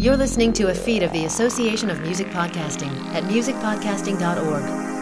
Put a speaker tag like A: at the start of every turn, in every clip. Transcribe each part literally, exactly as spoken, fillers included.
A: You're listening to a feed of the Association of Music Podcasting at music podcasting dot org.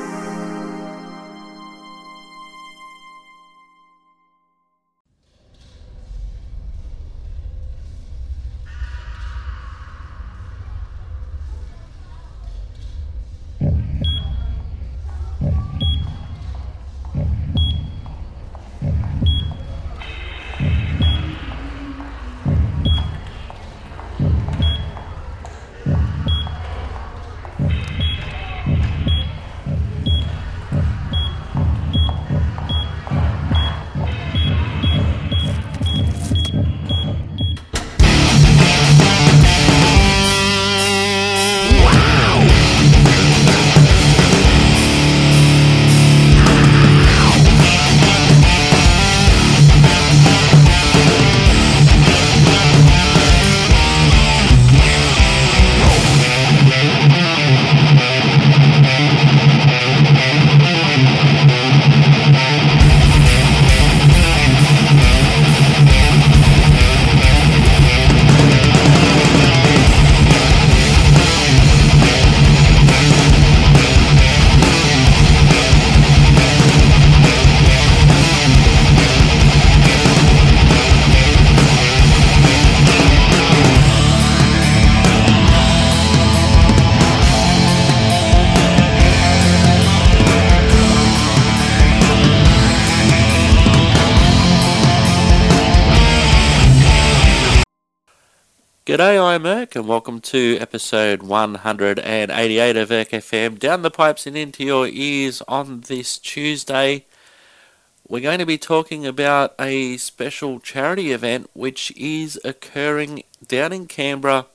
B: G'day, I'm Irk, and welcome to episode one hundred eighty-eight of Irk F M, down the pipes and into your ears on this Tuesday. We're going to be talking about a special charity event which is occurring down in Canberra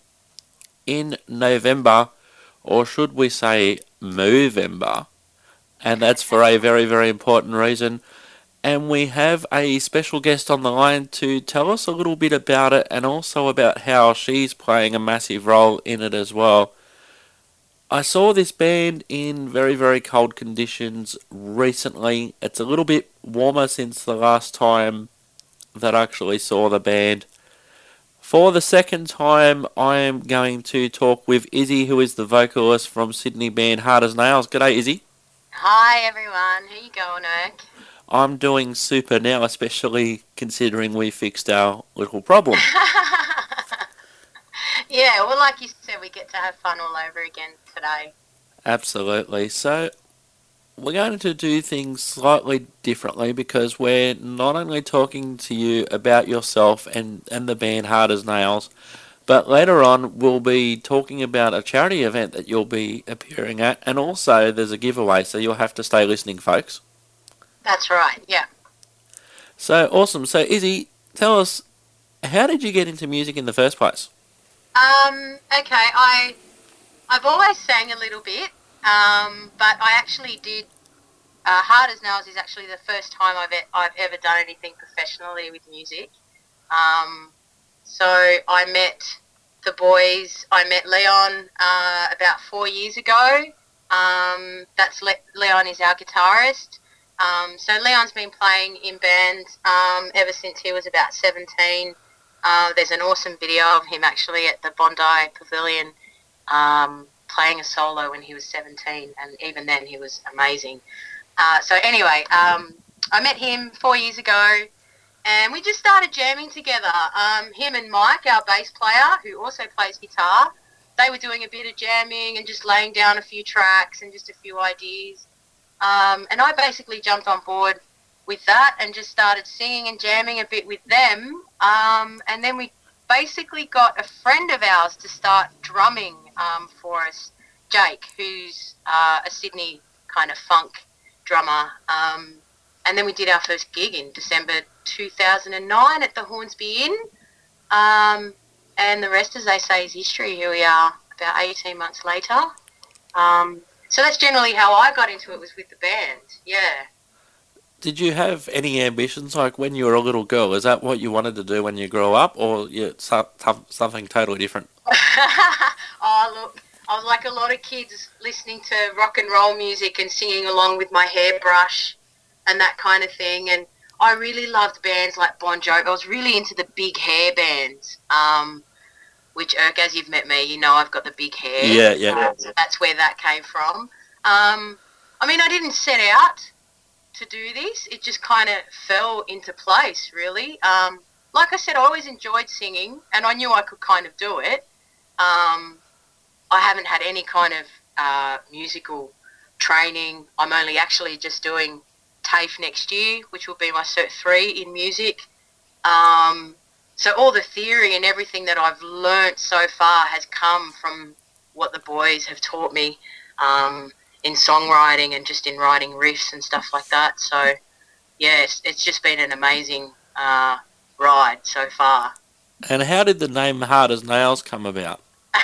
B: in November, or should we say Movember, and that's for a very, very important reason. And we have a special guest on the line to tell us a little bit about it and also about how she's playing a massive role in it as well. I saw this band in very, very cold conditions recently. It's a little bit warmer since the last time that I actually saw the band. For the second time, I am going to talk with Izzy, who is the vocalist from Sydney band Hard As Nails. G'day, Izzy.
C: Hi, everyone. How you going, Irk?
B: I'm doing super now, especially considering we fixed our little problem.
C: Yeah, well, like you said, we get to have fun all over again today.
B: Absolutely. So, we're going to do things slightly differently because we're not only talking to you about yourself and, and the band Hard As Nails, but later on we'll be talking about a charity event that you'll be appearing at, and also there's a giveaway, so you'll have to stay listening, folks.
C: That's right, yeah.
B: So, awesome. So, Izzy, tell us, how did you get into music in the first place?
C: Um, okay, I, I've always sang a little bit, um, but I actually did, uh, Hard As Nails is actually the first time I've, e- I've ever done anything professionally with music. Um, so I met the boys, I met Leon uh, about four years ago. Um, that's Le- Leon is our guitarist. Um, so Leon's been playing in bands um, ever since he was about seventeen. Uh, there's an awesome video of him actually at the Bondi Pavilion um, playing a solo when he was seventeen, and even then he was amazing. Uh, so anyway, um, I met him four years ago, and we just started jamming together. Um, him and Mike, our bass player, who also plays guitar, they were doing a bit of jamming and just laying down a few tracks and just a few ideas. Um, and I basically jumped on board with that and just started singing and jamming a bit with them. Um, and then we basically got a friend of ours to start drumming um, for us, Jake, who's uh, a Sydney kind of funk drummer. Um, and then we did our first gig in December two thousand nine at the Hornsby Inn. Um, and the rest, as they say, is history. Here we are about eighteen months later. Um, So that's generally how I got into it, was with the band, yeah.
B: Did you have any ambitions, like when you were a little girl? Is that what you wanted to do when you grow up, or you, so, something totally different?
C: Oh, look, I was like a lot of kids listening to rock and roll music and singing along with my hairbrush and that kind of thing. And I really loved bands like Bon Jovi. I was really into the big hair bands. Um, which, Irk, as you've met me, you know I've got the big hair.
B: Yeah, yeah.
C: Uh, so that's where that came from. Um, I mean, I didn't set out to do this. It just kind of fell into place, really. Um, like I said, I always enjoyed singing, and I knew I could kind of do it. Um, I haven't had any kind of uh, musical training. I'm only actually just doing TAFE next year, which will be my Cert three in music. Um, so all the theory and everything that I've learnt so far has come from what the boys have taught me um, in songwriting and just in writing riffs and stuff like that. So, yeah, it's, it's just been an amazing uh, ride so far.
B: And how did the name Hard as Nails come about?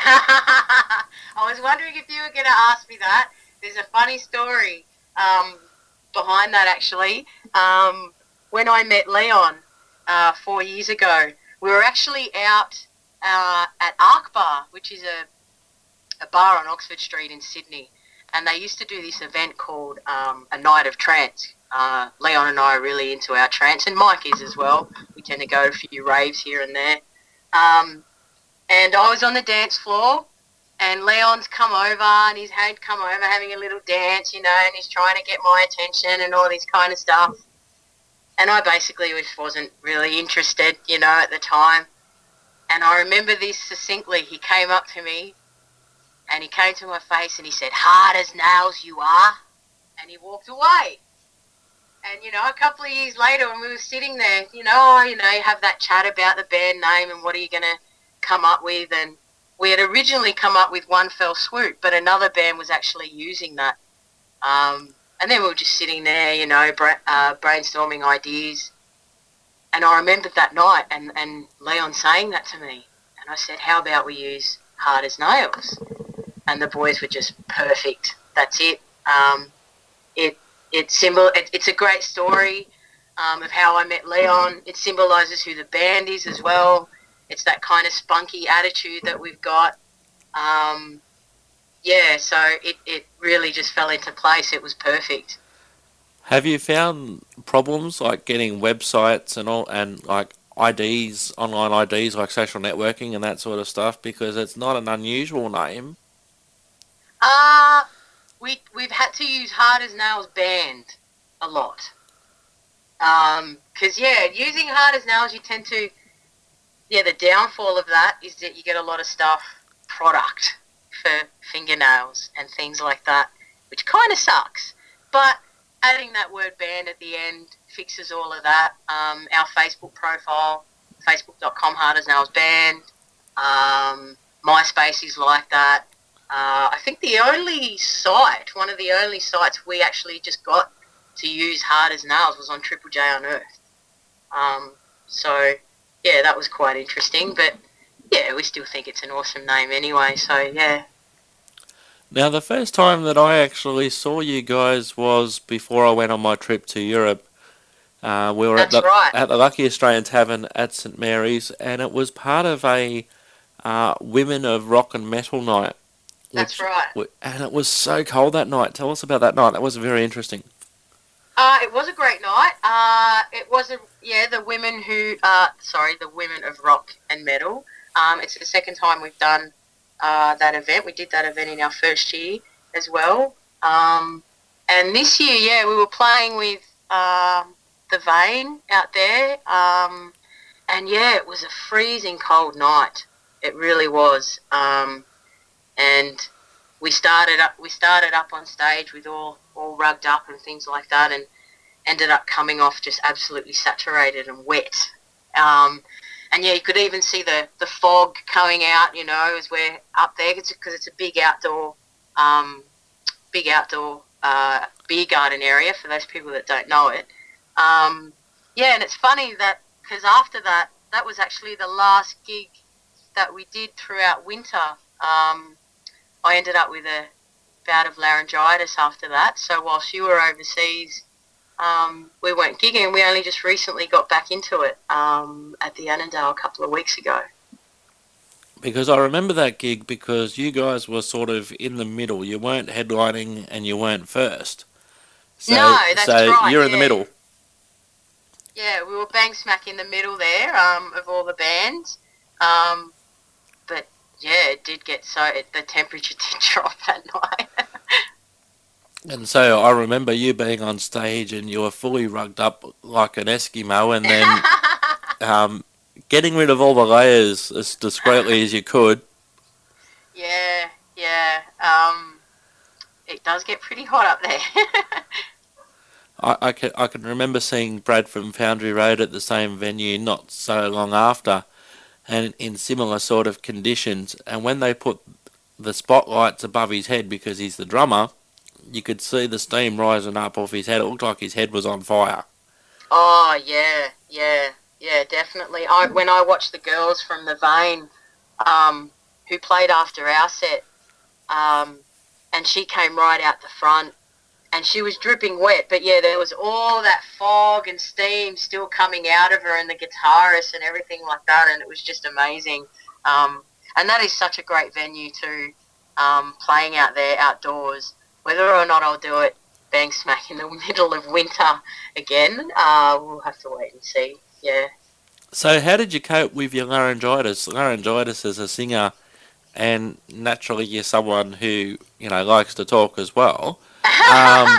C: I was wondering if you were going to ask me that. There's a funny story um, behind that, actually. Um, when I met Leon uh, four years ago, we were actually out uh, at Arc Bar, which is a, a bar on Oxford Street in Sydney. And they used to do this event called um, A Night of Trance. Uh, Leon and I are really into our trance, and Mike is as well. We tend to go to a few raves here and there. Um, and I was on the dance floor, and Leon's come over, and he's had come over having a little dance, you know, and he's trying to get my attention and all this kind of stuff. And I basically just wasn't really interested, you know, at the time. And I remember this succinctly. He came up to me, and he came to my face, and he said, "Hard as nails you are," and he walked away. And, you know, a couple of years later when we were sitting there, you know, oh, you know, you have that chat about the band name and what are you going to come up with. And we had originally come up with One Fell Swoop, but another band was actually using that. Um, and then we were just sitting there, you know, bra- uh, brainstorming ideas. And I remembered that night and, and Leon saying that to me. And I said, how about we use Hard as Nails? And the boys were just perfect. That's it. Um, it It symbol. It, it's a great story um, of how I met Leon. It symbolises who the band is as well. It's that kind of spunky attitude that we've got. Um, yeah, so it, it really just fell into place. It was perfect.
B: Have you found problems like getting websites and all, and like I Ds, online I Ds, like social networking and that sort of stuff? Because it's not an unusual name.
C: Uh, we, we've had to use Hard as Nails Band a lot. Um, 'cause, yeah, using Hard as Nails, you tend to, yeah, the downfall of that is that you get a lot of stuff, product for fingernails and things like that, which kind of sucks. But adding that word band at the end fixes all of that. Um, our Facebook profile, facebook dot com Hard as Nails Band. Um, MySpace is like that. Uh, I think the only site, one of the only sites we actually just got to use Hard as Nails was on Triple J Unearthed. Um, so, yeah, that was quite interesting. But, yeah, we still think it's an awesome name anyway. So, yeah.
B: Now, the first time that I actually saw you guys was before I went on my trip to Europe. Uh, we were
C: That's
B: at the,
C: right.
B: at the Lucky Australian Tavern at St Mary's, and it was part of a uh, Women of Rock and Metal night.
C: That's
B: Which,
C: right.
B: And it was so cold that night. Tell us about that night. That was very interesting.
C: Uh, it was a great night. Uh, it was, a, yeah, the women who, uh, sorry, the Women of Rock and Metal. Um, it's the second time we've done uh, that event. We did that event in our first year as well. Um, and this year, yeah, we were playing with uh, The Vein out there. Um, and, yeah, it was a freezing cold night. It really was. Um, and we started up we started up on stage with all, all rugged up and things like that, and ended up coming off just absolutely saturated and wet. Um, and, yeah, you could even see the, the fog coming out, you know, as we're up there, because it's, it's a big outdoor, um, big outdoor uh, beer garden area for those people that don't know it. Um, yeah, and it's funny that, because after that, that was actually the last gig that we did throughout winter. Um, I ended up with a bout of laryngitis after that. So whilst you were overseas, um, we weren't gigging. We only just recently got back into it um, at the Annandale a couple of weeks ago.
B: Because I remember that gig because you guys were sort of in the middle. You weren't headlining and you weren't first. So,
C: no, that's
B: so
C: right.
B: you're
C: yeah.
B: in the middle.
C: Yeah, we were bang smack in the middle there um, of all the bands. Um, but did get so it, the temperature did drop that night.
B: And so I remember you being on stage and you were fully rugged up like an Eskimo, and then um, getting rid of all the layers as discreetly as you could.
C: Yeah, yeah. Um, it does get pretty hot up there.
B: I, I, can, I can remember seeing Brad from Foundry Road at the same venue not so long after, and in similar sort of conditions. And when they put the spotlights above his head, because he's the drummer, you could see the steam rising up off his head. It looked like his head was on fire.
C: Oh, yeah, yeah, yeah, definitely. I When I watched the girls from the Vein, um, who played after our set, um, and she came right out the front, and she was dripping wet, but yeah, there was all that fog and steam still coming out of her, and the guitarist and everything like that, and it was just amazing. Um, and that is such a great venue too, um, playing out there outdoors. Whether or not I'll do it bang smack in the middle of winter again, uh, we'll have to wait and see. Yeah.
B: So how did you cope with your laryngitis? Laryngitis as a singer, and naturally you're someone who, you know, likes to talk as well. Um,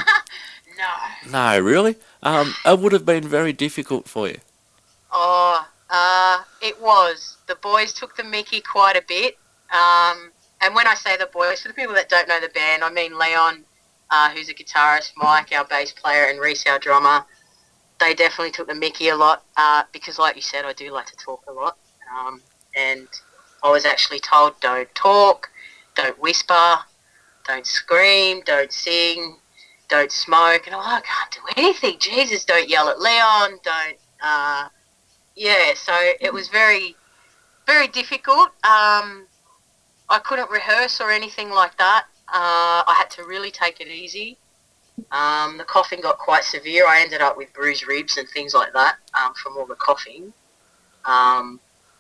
C: no.
B: no, really? Um, it would have been very difficult for you.
C: Oh, uh, it was. The boys took the mickey quite a bit. Um, and when I say the boys, for the people that don't know the band, I mean Leon, uh, who's a guitarist, Mike, our bass player, and Reese, our drummer. They definitely took the mickey a lot uh, because, like you said, I do like to talk a lot. Um, and I was actually told, don't talk, don't whisper, don't scream, don't sing, don't smoke. And I'm like, I can't do anything. Jesus, don't yell at Leon, don't... Uh, yeah, so it was very, very difficult. Um, I couldn't rehearse or anything like that. Uh, I had to really take it easy. Um, the coughing got quite severe. I ended up with bruised ribs and things like that um, from all the coughing. Um,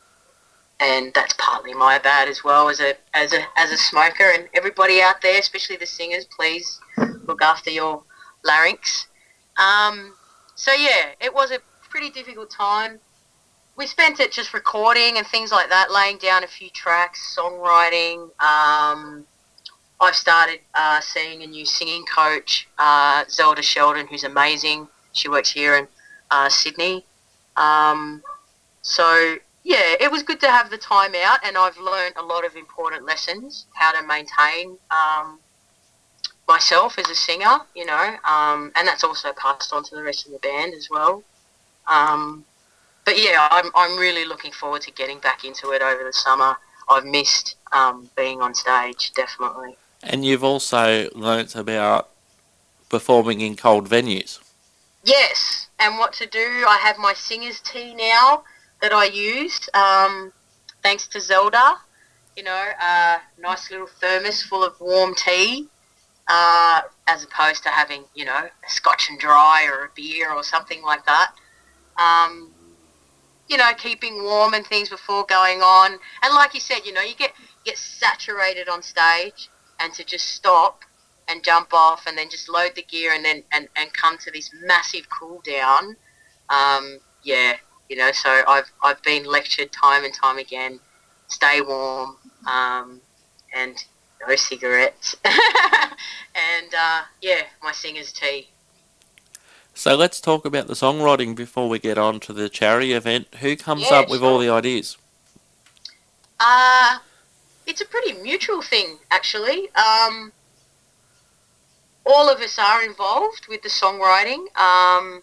C: and that's partly my bad as well as a as a as a smoker. And everybody out there, especially the singers, please look after your larynx. Um, so yeah, it was a pretty difficult time. We spent it just recording and things like that, laying down a few tracks, songwriting. Um, I've started uh, seeing a new singing coach, uh, Zelda Sheldon, who's amazing. She works here in uh, Sydney. Um, so, yeah, it was good to have the time out, and I've learned a lot of important lessons, how to maintain um, myself as a singer, you know, um, and that's also passed on to the rest of the band as well. Um, but, yeah, I'm, I'm really looking forward to getting back into it over the summer. I've missed um, being on stage, definitely.
B: And you've also learnt about performing in cold venues.
C: Yes, and what to do. I have my singer's tea now that I use, um, thanks to Zelda. You know, a nice little thermos full of warm tea, uh, as opposed to having, you know, a scotch and dry or a beer or something like that. Um, you know, keeping warm and things before going on. And like you said, you know, you get get saturated on stage, and to just stop and jump off and then just load the gear and then and, and come to this massive cool down. Um, yeah, you know, so I've I've been lectured time and time again, stay warm, um, and no cigarettes. and, uh, yeah, my singer's tea.
B: So let's talk about the songwriting before we get on to the charity event. Who comes
C: Yeah,
B: up with
C: sure.
B: all the ideas?
C: Uh, it's a pretty mutual thing, actually. Um, all of us are involved with the songwriting. Um,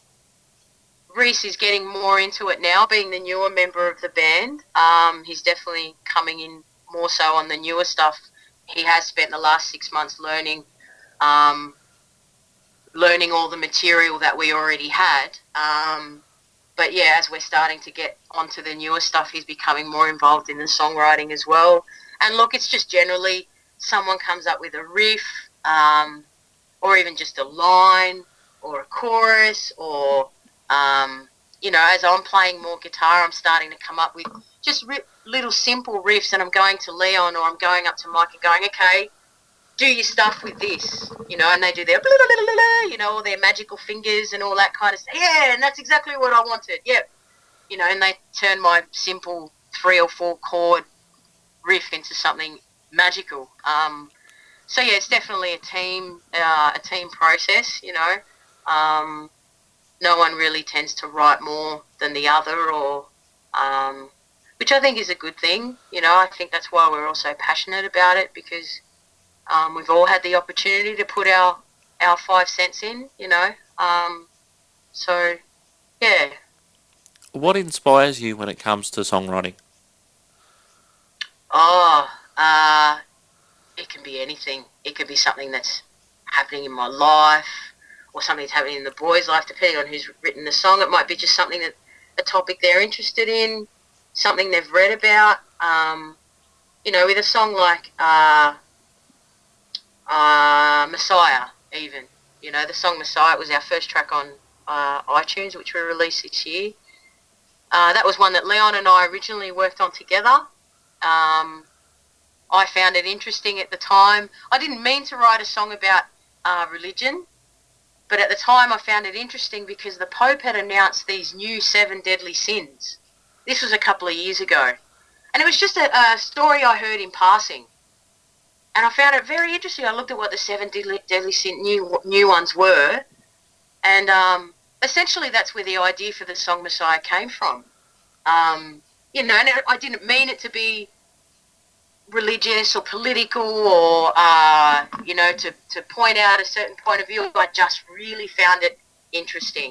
C: Reese is getting more into it now, being the newer member of the band. Um, he's definitely coming in more so on the newer stuff. He has spent the last six months learning um, learning all the material that we already had. Um, but yeah, as we're starting to get onto the newer stuff, he's becoming more involved in the songwriting as well. And look, it's just generally someone comes up with a riff, um, or even just a line, or a chorus, or, um, you know, as I'm playing more guitar, I'm starting to come up with just ri- little simple riffs, and I'm going to Leon or I'm going up to Mike and going, okay, do your stuff with this, you know, and they do their, blah, blah, blah, blah, blah, you know, all their magical fingers and all that kind of stuff. Yeah, and that's exactly what I wanted. Yep. You know, and they turn my simple three or four chord riff into something magical. Um, so yeah, it's definitely a team, uh, a team process. You know, um, no one really tends to write more than the other, or um, which I think is a good thing. You know, I think that's why we're all so passionate about it, because um, we've all had the opportunity to put our our five cents in. You know, um, so yeah.
B: What inspires you when it comes to songwriting?
C: Oh, uh, it can be anything. It could be something that's happening in my life, or something that's happening in the boys' life, depending on who's written the song. It might be just something that, a topic they're interested in, something they've read about. Um, you know, with a song like uh, uh, Messiah, even. You know, the song Messiah was our first track on uh, iTunes, which we released this year. Uh, that was one that Leon and I originally worked on together. Um, I found it interesting at the time. I didn't mean to write a song about uh, religion, but at the time I found it interesting because the Pope had announced these new seven deadly sins. This was a couple of years ago. And it was just a, a story I heard in passing. And I found it very interesting. I looked at what the seven deadly, deadly sin, new, new ones were. And um, essentially that's where the idea for the song Messiah came from. Um, you know, and I didn't mean it to be religious or political or, uh, you know, to, to point out a certain point of view. I just really found it interesting.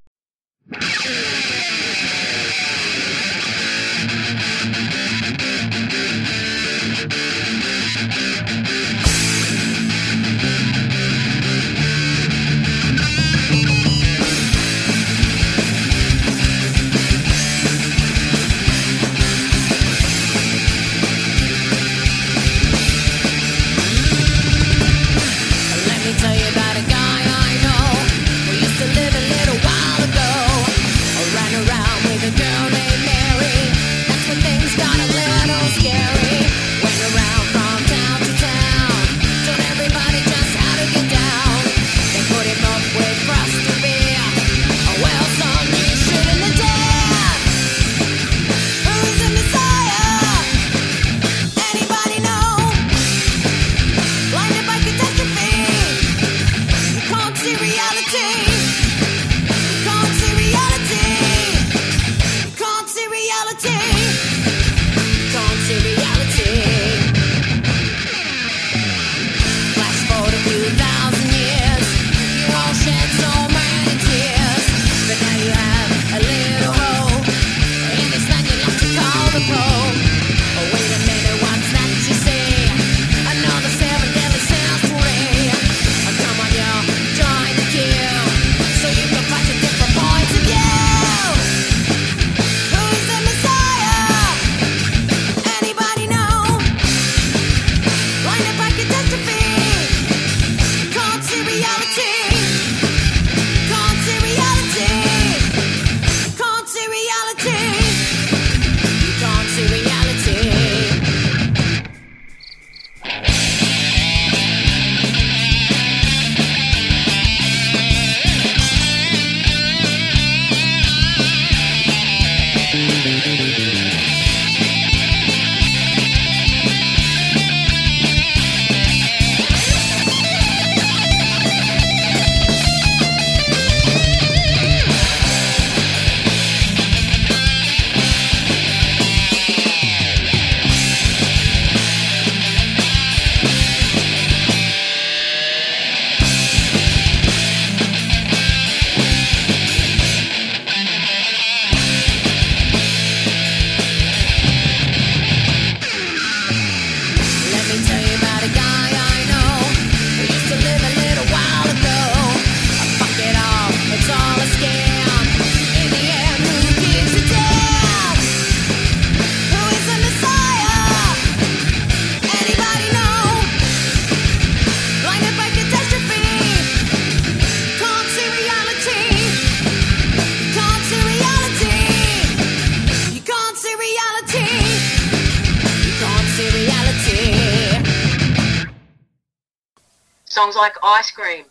C: Songs like Ice Cream,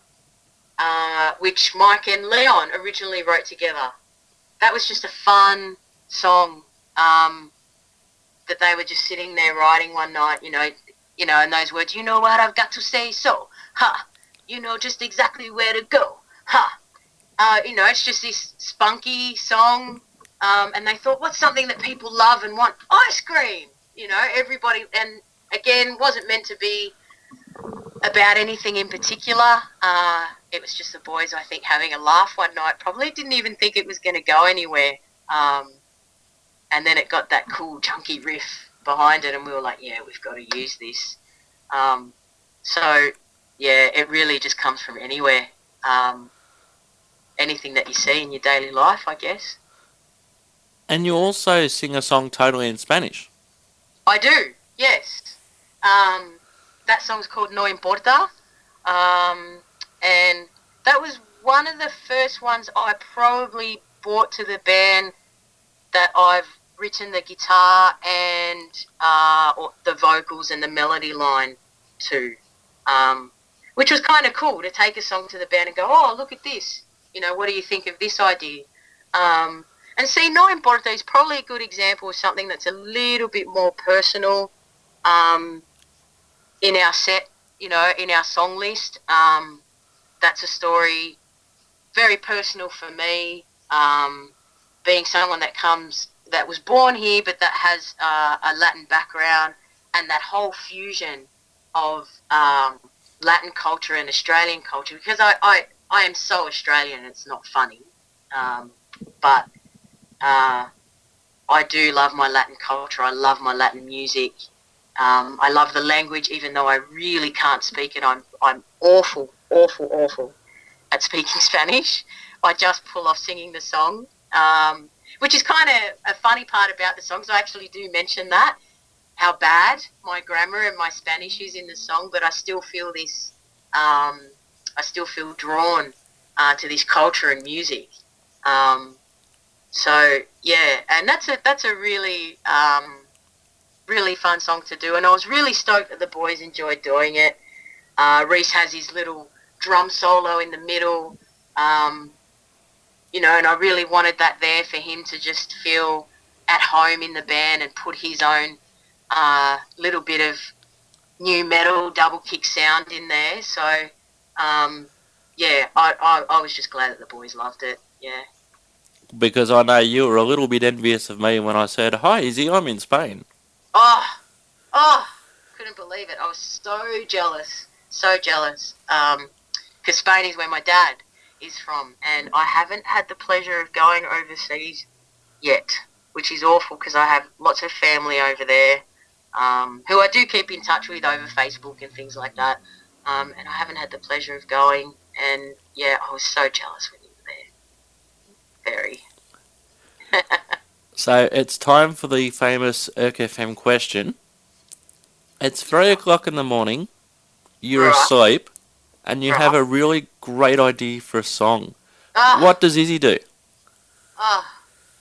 C: uh, which Mike and Leon originally wrote together. That was just a fun song. Um, that they were just sitting there writing one night, you know, you know, and those words, you know what I've got to say, so, ha, you know just exactly where to go, ha. Uh, you know, it's just this spunky song, um, and they thought, what's something that people love and want? Ice cream, you know, everybody, and again, wasn't meant to be about anything in particular. Uh, it was just the boys, I think, having a laugh one night. Probably didn't even think it was going to go anywhere. Um, and then it got that cool, chunky riff behind it, and we were like, yeah, we've got to use this. Um, so, yeah, it really just comes from anywhere. Um, anything that you see in your daily life, I guess.
B: And you also sing a song totally in Spanish.
C: I do, yes. Um, that song's called No Importa. Um, and that was one of the first ones I probably brought to the band that I've written the guitar and uh, or the vocals and the melody line to, um, which was kind of cool to take a song to the band and go, oh, look at this. You know, what do you think of this idea? Um, and see, No Importa is probably a good example of something that's a little bit more personal um, in our set, you know, in our song list. Um, that's a story very personal for me, um, being someone that comes, that was born here but that has uh, a Latin background, and that whole fusion of um, Latin culture and Australian culture, because I, I, I am so Australian, it's not funny, um, but uh, I do love my Latin culture. I love my Latin music. Um, I love the language, even though I really can't speak it. I'm I'm awful, awful, awful at speaking Spanish. I just pull off singing the song, um, which is kind of a funny part about the songs. I actually do mention that, how bad my grammar and my Spanish is in the song, but I still feel this, um, I still feel drawn uh, to this culture and music. Um, so, yeah, and that's a, that's a really... Um, really fun song to do, and I was really stoked that the boys enjoyed doing it. Uh, Reese has his little drum solo in the middle, um, you know, and I really wanted that there for him to just feel at home in the band and put his own uh, little bit of new metal double kick sound in there. So, um, yeah, I, I, I was just glad that the boys loved it, yeah.
B: Because I know you were a little bit envious of me when I said, hi, Izzy, I'm in Spain.
C: Oh, oh, couldn't believe it. I was so jealous, so jealous. Um, because Spain is where my dad is from, and I haven't had the pleasure of going overseas yet, which is awful because I have lots of family over there, um, who I do keep in touch with over Facebook and things like that. Um, and I haven't had the pleasure of going, and yeah, I was so jealous when you were there. Very.
B: So it's time for the famous Erk F M question. It's three o'clock in the morning, you're
C: Right.
B: asleep, and you
C: Right.
B: have a really great idea for a song.
C: Ah,
B: What does Izzy do?
C: ah.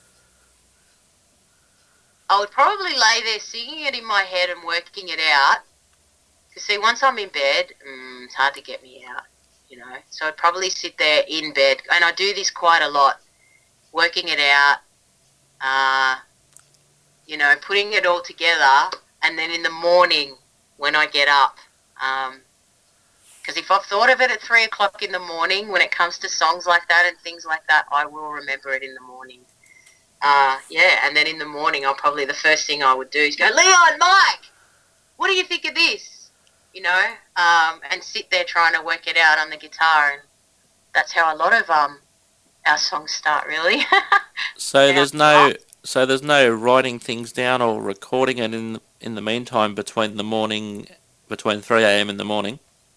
C: I would probably lay there singing it in my head and working it out. Because see, once I'm in bed, mm, it's hard to get me out, you know. So I'd probably sit there in bed, and I do this quite a lot, working it out, uh, you know, putting it all together, and then in the morning when I get up, because um, if I've thought of it at three o'clock in the morning, when it comes to songs like that and things like that, I will remember it in the morning. Uh, yeah, and then in the morning, I'll probably, the first thing I would do is go, Leon, Mike, what do you think of this? You know, um, and sit there trying to work it out on the guitar, and that's how a lot of um our songs start, really.
B: So
C: Yeah.
B: there's no, so there's no writing things down or recording it in the, in the meantime between the morning, between three a.m. in the morning.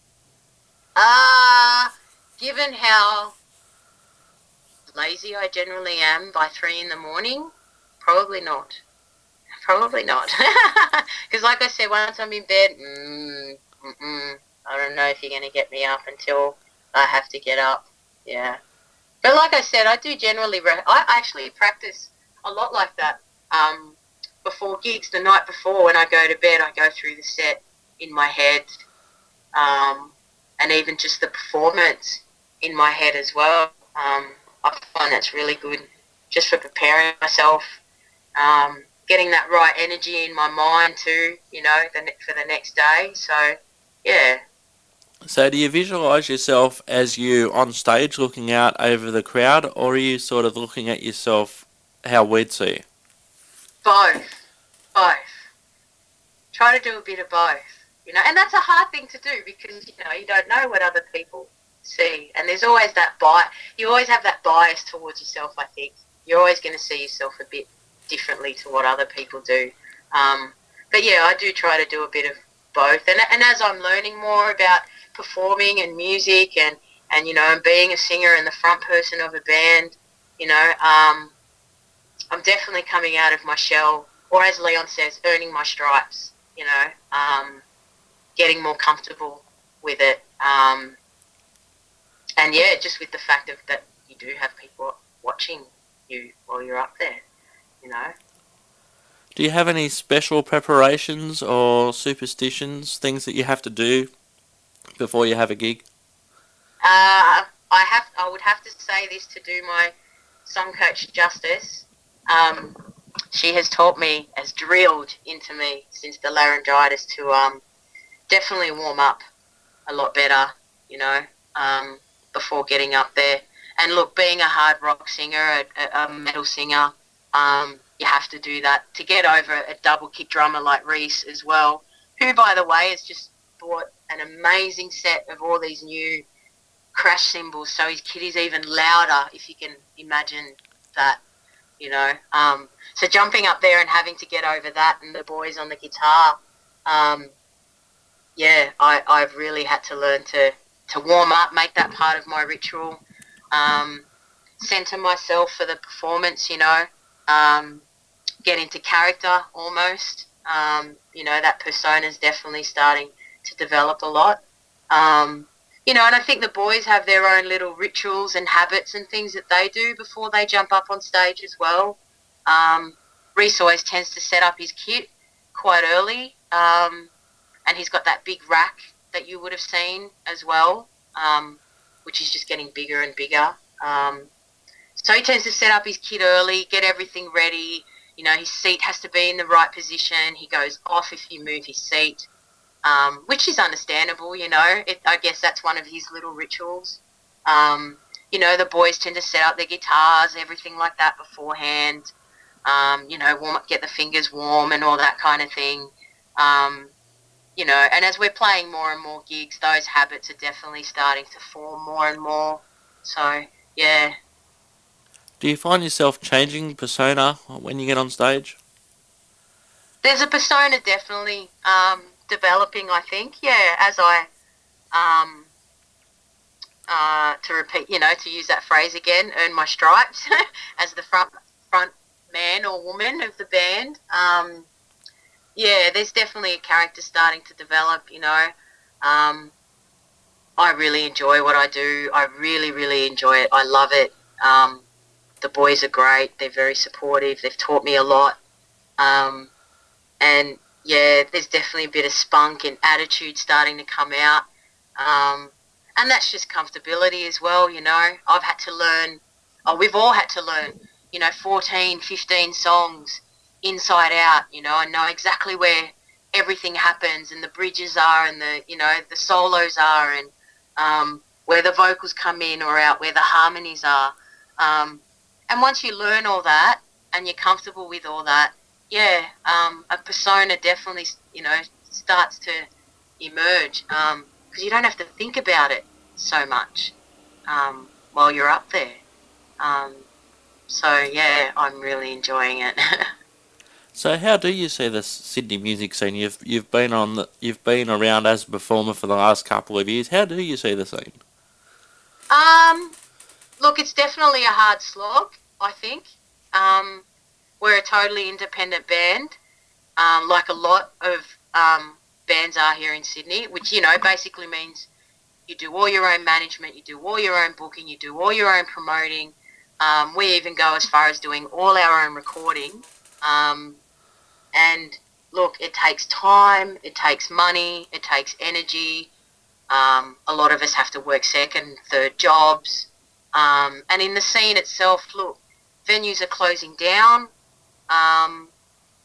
C: Uh, given how lazy I generally am by three in the morning, probably not. Probably not. Because like I said, once I'm in bed, mm, mm-mm, I don't know if you're going to get me up until I have to get up. Yeah. But like I said, I do generally, re- I actually practice a lot like that. Um, before gigs, the night before when I go to bed, I go through the set in my head, um, and even just the performance in my head as well. Um, I find that's really good just for preparing myself. Um, getting that right energy in my mind too, you know, the, ne- for the next day. So, yeah.
B: So do you visualise yourself as you on stage looking out over the crowd, or are you sort of looking at yourself how we'd see you?
C: Both. Both. Try to do a bit of both, you know, and that's a hard thing to do because, you know, you don't know what other people see. And there's always that bias. You always have that bias towards yourself, I think. You're always going to see yourself a bit differently to what other people do. Um, but, yeah, I do try to do a bit of both. And, and as I'm learning more about performing and music and, and, you know, and being a singer and the front person of a band, you know, um, I'm definitely coming out of my shell, or as Leon says, earning my stripes, you know, um, getting more comfortable with it. Um, and, yeah, just with the fact of that you do have people watching you while you're up there, you know.
B: Do you have any special preparations or superstitions, things that you have to do before you have a gig?
C: Uh, I have. I would have to say this to do my song coach justice. Um, she has taught me, has drilled into me since the laryngitis to um, definitely warm up a lot better, you know, um, before getting up there. And look, being a hard rock singer, a, a metal singer, um, you have to do that to get over a double kick drummer like Reese as well, who, by the way, has just bought an amazing set of all these new crash cymbals, so his kit is even louder, if you can imagine that, you know. Um, so jumping up there and having to get over that and the boys on the guitar, um, yeah, I, I've really had to learn to, to warm up, make that part of my ritual, um, centre myself for the performance, you know, um, get into character almost. Um, you know, that persona is definitely starting to develop a lot. Um, you know, and I think the boys have their own little rituals and habits and things that they do before they jump up on stage as well. Um, Reese always tends to set up his kit quite early, um, and he's got that big rack that you would have seen as well, um, which is just getting bigger and bigger. Um, so he tends to set up his kit early, get everything ready. You know, his seat has to be in the right position. He goes off if you move his seat. Um, which is understandable, you know. It, I guess that's one of his little rituals. Um, you know, the boys tend to set up their guitars, everything like that beforehand. Um, you know, warm up, get the fingers warm and all that kind of thing. Um, you know, and as we're playing more and more gigs, those habits are definitely starting to form more and more. So, yeah.
B: Do you find yourself changing persona when you get on stage?
C: There's a persona definitely um, developing, I think. Yeah, as I, um, uh, to repeat, you know, to use that phrase again, earn my stripes as the front front man or woman of the band. Um, yeah, there's definitely a character starting to develop, you know. Um, I really enjoy what I do. I really, really enjoy it. I love it. Um, the boys are great. They're very supportive. They've taught me a lot. Um, and, yeah, there's definitely a bit of spunk and attitude starting to come out. Um, and that's just comfortability as well, you know. I've had to learn, oh, we've all had to learn, you know, fourteen, fifteen songs inside out, you know. I know exactly where everything happens and the bridges are and the, you know, the solos are and um, where the vocals come in or out, where the harmonies are. Um, and once you learn all that and you're comfortable with all that, yeah, um, a persona definitely, you know, starts to emerge because um, you don't have to think about it so much um, while you're up there. Um, so, yeah, I'm really enjoying it.
B: So, how do you see the Sydney music scene? You've you've been on the, you've been around as a performer for the last couple of years. How do you see the scene?
C: um, look, it's definitely a hard slog, I think. Um, we're a totally independent band, um, like a lot of um, bands are here in Sydney, which, you know, basically means you do all your own management, you do all your own booking, you do all your own promoting. Um, we even go as far as doing all our own recording. Um, and, look, it takes time, it takes money, it takes energy. Um, a lot of us have to work second, third jobs. Um, and in the scene itself, look, venues are closing down. Um,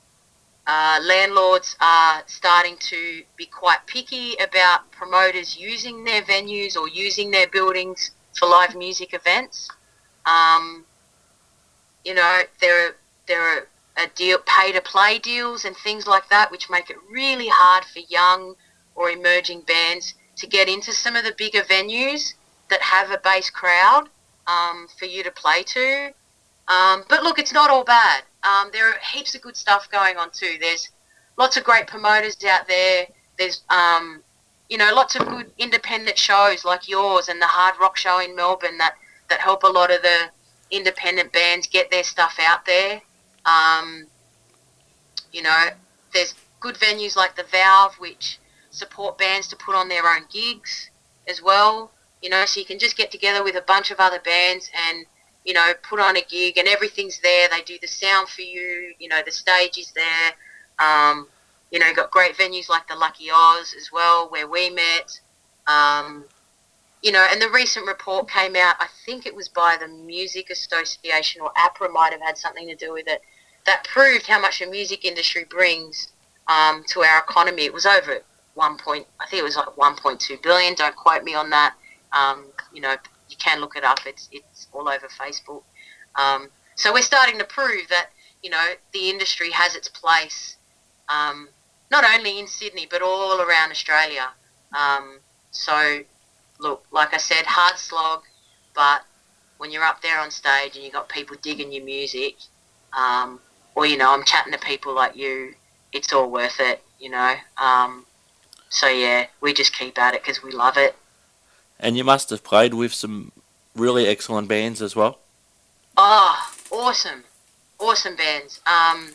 C: Uh, landlords are starting to be quite picky about promoters using their venues or using their buildings for live music events. Um, you know, there are, there are a deal, pay-to-play deals and things like that, which make it really hard for young or emerging bands to get into some of the bigger venues that have a base crowd um, for you to play to. Um, but look, it's not all bad. Um, there are heaps of good stuff going on too. There's lots of great promoters out there. There's, um, you know, lots of good independent shows like yours and the Hard Rock Show in Melbourne that, that help a lot of the independent bands get their stuff out there. Um, you know, there's good venues like the Valve, which support bands to put on their own gigs as well. You know, so you can just get together with a bunch of other bands and, you know, put on a gig and everything's there. They do the sound for you. You know, the stage is there. Um, you know, you've got great venues like the Lucky Oz as well, where we met. Um, you know, and the recent report came out, I think it was by the Music Association, or APRA might have had something to do with it, that proved how much the music industry brings um, to our economy. It was over one point, I think it was like one point two billion. Don't quote me on that. Um, you know, you can look it up. It's it's all over Facebook. Um, so we're starting to prove that, you know, the industry has its place, um, not only in Sydney but all around Australia. Um, so, look, like I said, hard slog, but when you're up there on stage and you've got people digging your music, um, or, you know, I'm chatting to people like you, it's all worth it, you know. Um, so, yeah, we just keep at it because we love it.
B: And you must have played with some really excellent bands as well.
C: Oh, awesome. Awesome bands. Um,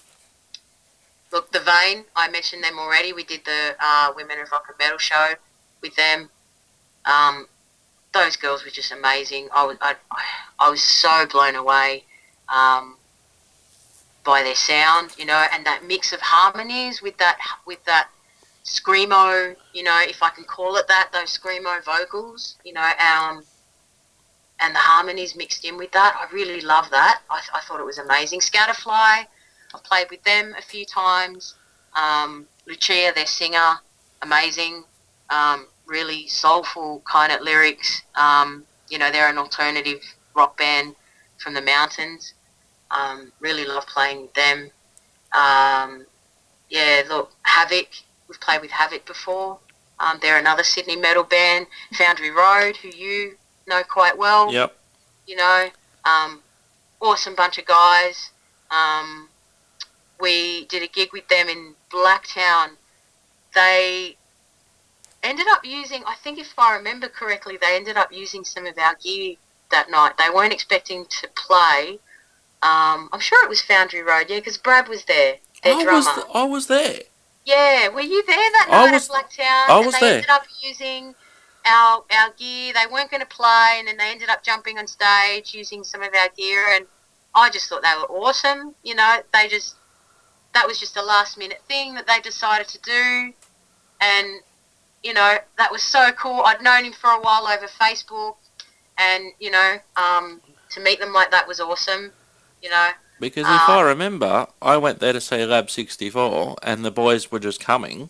C: look, The Vein, I mentioned them already. We did the uh, Women of Rock and Metal show with them. Um, those girls were just amazing. I was, I, I was so blown away um, by their sound, you know, and that mix of harmonies with that, with that screamo, you know, if I can call it that, those screamo vocals, you know, um, and the harmonies mixed in with that. I really love that. I, I thought it was amazing. Scatterfly, I've played with them a few times. Um, Lucia, their singer, amazing. Um, really soulful kind of lyrics. Um, you know, they're an alternative rock band from the mountains. Um, really love playing with them. Um, yeah, look, Havoc. We've played with Havoc before. Um, they're another Sydney metal band. Foundry Road, who you know quite well.
B: Yep.
C: You know, um, awesome bunch of guys. Um, we did a gig with them in Blacktown. They ended up using, I think if I remember correctly, they ended up using some of our gear that night. They weren't expecting to play. Um, I'm sure it was Foundry Road, yeah, because Brad was there, their
B: I
C: drummer.
B: was, th- I was there.
C: Yeah, were you there that
B: I
C: night
B: was-
C: at Blacktown?
B: I was
C: and they
B: there.
C: ended up using our our gear. They weren't going to play, and then they ended up jumping on stage using some of our gear, and I just thought they were awesome. You know, they just, that was just a last minute thing that they decided to do, and, you know, that was so cool. I'd known him for a while over Facebook, and, you know, um, to meet them like that was awesome, you know.
B: Because
C: Uh,
B: if I remember, I went there to see Lab sixty-four, and the boys were just coming.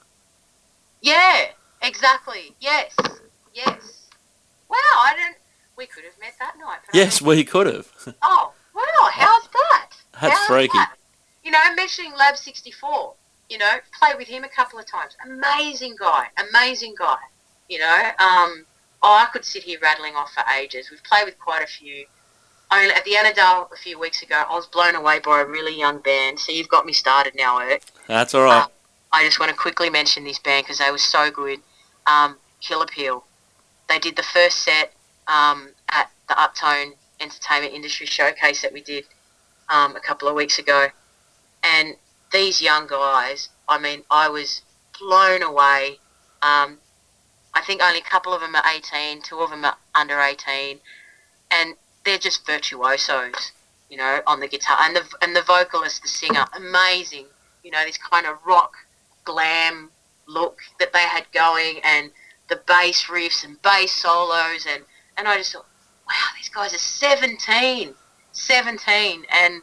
C: Yeah, exactly. Yes, yes. Wow, I don't. We could have met that night. but I
B: Yes,
C: don't-
B: we could have.
C: Oh, wow. How's that?
B: That's
C: How's
B: freaky.
C: that? You know, mentioning Lab sixty-four. You know, played with him a couple of times. Amazing guy. Amazing guy. You know, um, oh, I could sit here rattling off for ages. We've played with quite a few. Only at the Annandale a few weeks ago, I was blown away by a really young band. So you've got me started now, Eric.
B: That's all right.
C: Uh, I just want to quickly mention this band because they were so good. Um, Kill Appeal. They did the first set um, at the Uptone Entertainment Industry Showcase that we did um, a couple of weeks ago. And these young guys, I mean, I was blown away. Um, I think only a couple of them are eighteen, two of them are under eighteen. And they're just virtuosos, you know, on the guitar. And the and the vocalist, the singer, amazing. You know, this kind of rock, glam look that they had going, and the bass riffs and bass solos. And, and I just thought, wow, these guys are seventeen. seventeen. And,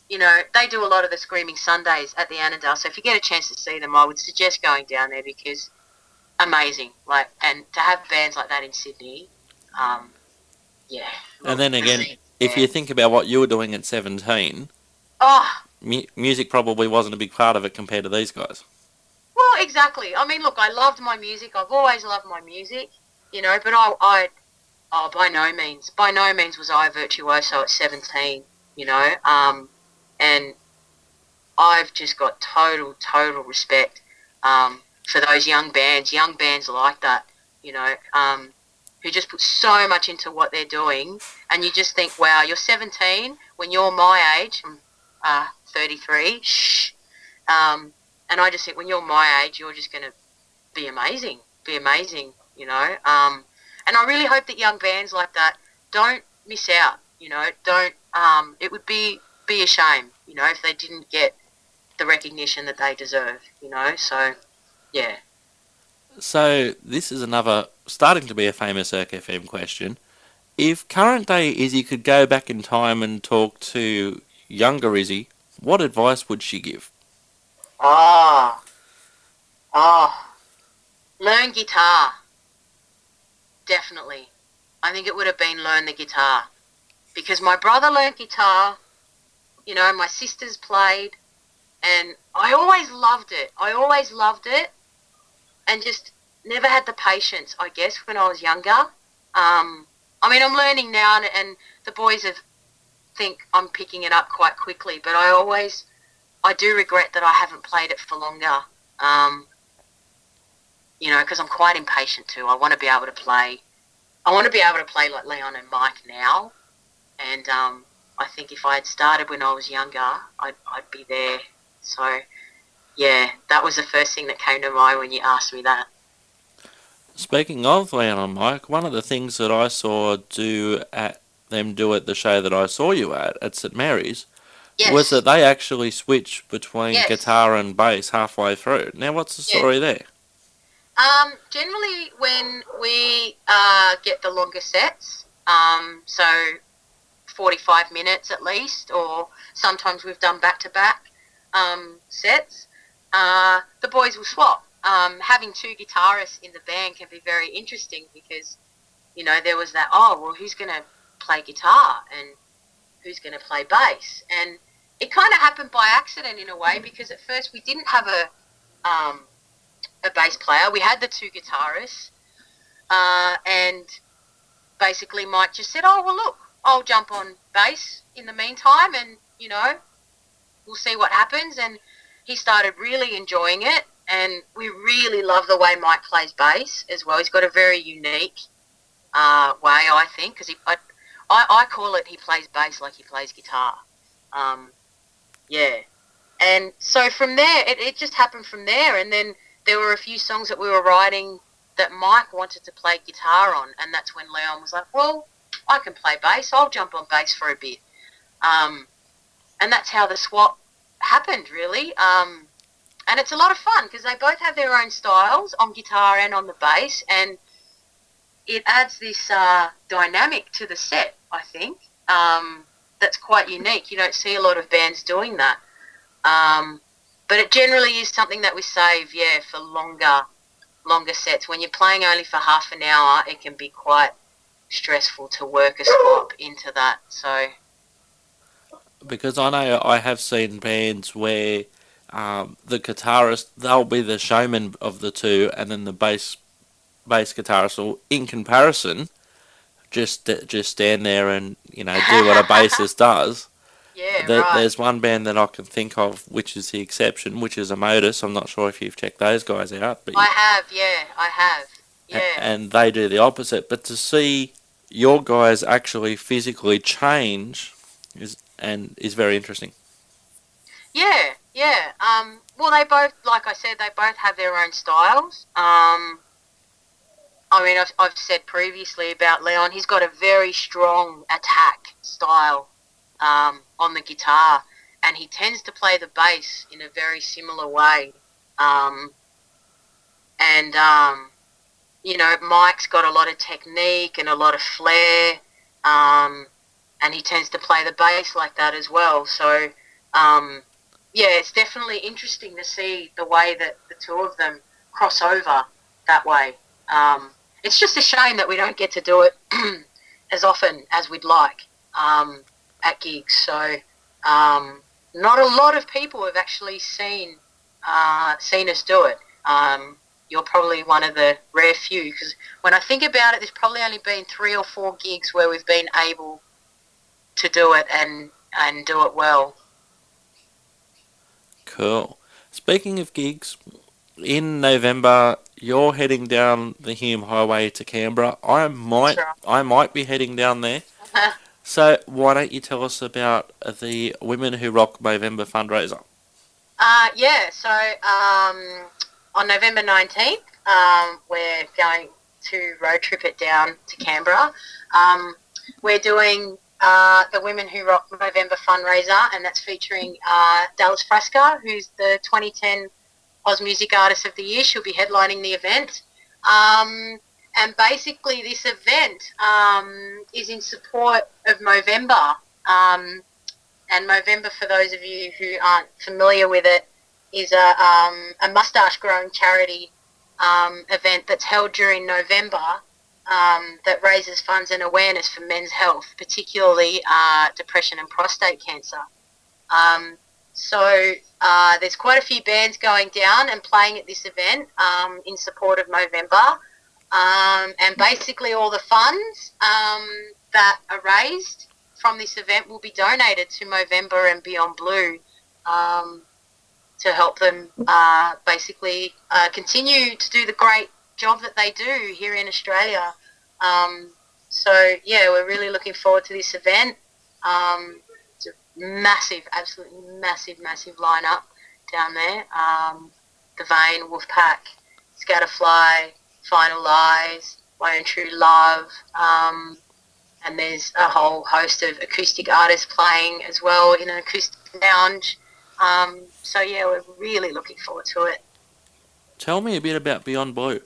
C: you know, they do a lot of the Screaming Sundays at the Annandale. So if you get a chance to see them, I would suggest going down there because amazing. Like, and to have bands like that in Sydney, um, yeah.
B: And then again,
C: Brilliant
B: if you
C: bands.
B: think about what you were doing at seventeen,
C: Oh,
B: mu- music probably wasn't a big part of it compared to these guys.
C: well, exactly. I mean, look, I loved my music. I've always loved my music, you know, but I, I, oh, by no means, by no means was I a virtuoso at seventeen, you know, um, and I've just got total, total respect um, for those young bands, young bands like that, you know, um, who just put so much into what they're doing, and you just think, wow, you're seventeen, when you're my age, I'm uh, thirty-three, shh, um, and I just think when you're my age, you're just going to be amazing, be amazing, you know, um, and I really hope that young bands like that don't miss out, you know, don't, um, it would be, be a shame, you know, if they didn't get the recognition that they deserve, you know, so, yeah.
B: So this is another starting to be a famous Erk F M question. If current day Izzy could go back in time and talk to younger Izzy, what advice would she give?
C: Ah, oh, learn guitar, definitely. I think it would have been learn the guitar, because my brother learned guitar, you know, my sisters played, and I always loved it. I always loved it, and just never had the patience, I guess, when I was younger. Um, I mean, I'm learning now, and, and the boys have think I'm picking it up quite quickly, but I always, I do regret that I haven't played it for longer. Um, you know, because I'm quite impatient too. I want to be able to play. I want to be able to play like Leon and Mike now, and um, I think if I had started when I was younger, I'd, I'd be there. So, yeah, that was the first thing that came to mind when you asked me that.
B: Speaking of Leon and Mike, one of the things that I saw do at them do at the show that I saw you at at St Mary's
C: Yes.
B: was that they actually switched between
C: Yes.
B: guitar and bass halfway through. Now, what's the
C: Yeah.
B: story there?
C: Um, generally, when we uh, get the longer sets, um, so forty-five minutes at least, or sometimes we've done back-to-back um, sets, uh, the boys will swap. Um, having two guitarists in the band can be very interesting because, you know, there was that, oh, well, who's going to play guitar and who's going to play bass? And it kind of happened by accident in a way because at first we didn't have a um, a bass player. We had the two guitarists, uh, and basically Mike just said, oh, well, look, I'll jump on bass in the meantime and, you know, we'll see what happens. And he started really enjoying it, and we really love the way Mike plays bass as well. He's got a very unique uh, way, I think, because I, I, I call it he plays bass like he plays guitar. Um, yeah. And so from there, it, it just happened from there, and then there were a few songs that we were writing that Mike wanted to play guitar on, and that's when Leon was like, well, I can play bass, I'll jump on bass for a bit. Um, and that's how the swap happened, really. Um, and it's a lot of fun because they both have their own styles on guitar and on the bass, and it adds this uh, dynamic to the set, I think, um, that's quite unique. You don't see a lot of bands doing that. Um, but it generally is something that we save, yeah, for longer longer sets. When you're playing only for half an hour, it can be quite stressful to work a swap into that. So,
B: Because I know I have seen bands where um, the guitarist, they'll be the showman of the two, and then the bass bass guitarist will, in comparison, just just stand there and, you know, do what a bassist does.
C: yeah,
B: There,
C: right.
B: There's one band that I can think of, which is the exception, which is Amotus. I'm not sure if you've checked those guys out, but
C: I have, yeah, I have.
B: a-
C: Yeah.
B: and they do the opposite. But to see your guys actually physically change is and is very interesting.
C: Yeah, yeah. Um, well, they both, like I said, they both have their own styles. Um, I mean, I've, I've said previously about Leon, he's got a very strong attack style um, on the guitar, and he tends to play the bass in a very similar way. Um, and, um, you know, Mike's got a lot of technique and a lot of flair, um, and he tends to play the bass like that as well. So um, yeah, it's definitely interesting to see the way that the two of them cross over that way. Um, it's just a shame that we don't get to do it as often as we'd like um, at gigs. So um, not a lot of people have actually seen uh, seen us do it. Um, you're probably one of the rare few, because when I think about it, there's probably only been three or four gigs where we've been able to do it and, and do it well.
B: Cool. Speaking of gigs, in November you're heading down the Hume Highway to Canberra. I might,
C: That's
B: I might be heading down there.
C: right.
B: So why don't you tell us about the Women Who Rock Movember fundraiser?
C: Uh, yeah, so um, on November nineteenth, um, we're going to road trip it down to Canberra. Um, we're doing uh, the Women Who Rock Movember fundraiser, and that's featuring uh, Dallas Fresca, who's the twenty ten Oz Music Artist of the Year. She'll be headlining the event. Um, and basically this event um, is in support of Movember. Um, And Movember, for those of you who aren't familiar with it, is a, um, a moustache-growing charity um, event that's held during November um, that raises funds and awareness for men's health, particularly uh, depression and prostate cancer. Um, so uh, there's quite a few bands going down and playing at this event um, in support of Movember. Um, and basically all the funds um, that are raised from this event will be donated to Movember and Beyond Blue um, to help them uh, basically uh, continue to do the great job that they do here in Australia. Um, so, yeah, we're really looking forward to this event. Um, it's a massive, absolutely massive, massive lineup down there. Um, The Vein, Wolfpack, Scatterfly, Final Lies, My Own True Love, um, and there's a whole host of acoustic artists playing as well in an acoustic lounge. Um, so, yeah, we're really looking forward to it.
B: Tell me a bit about Beyond Blue.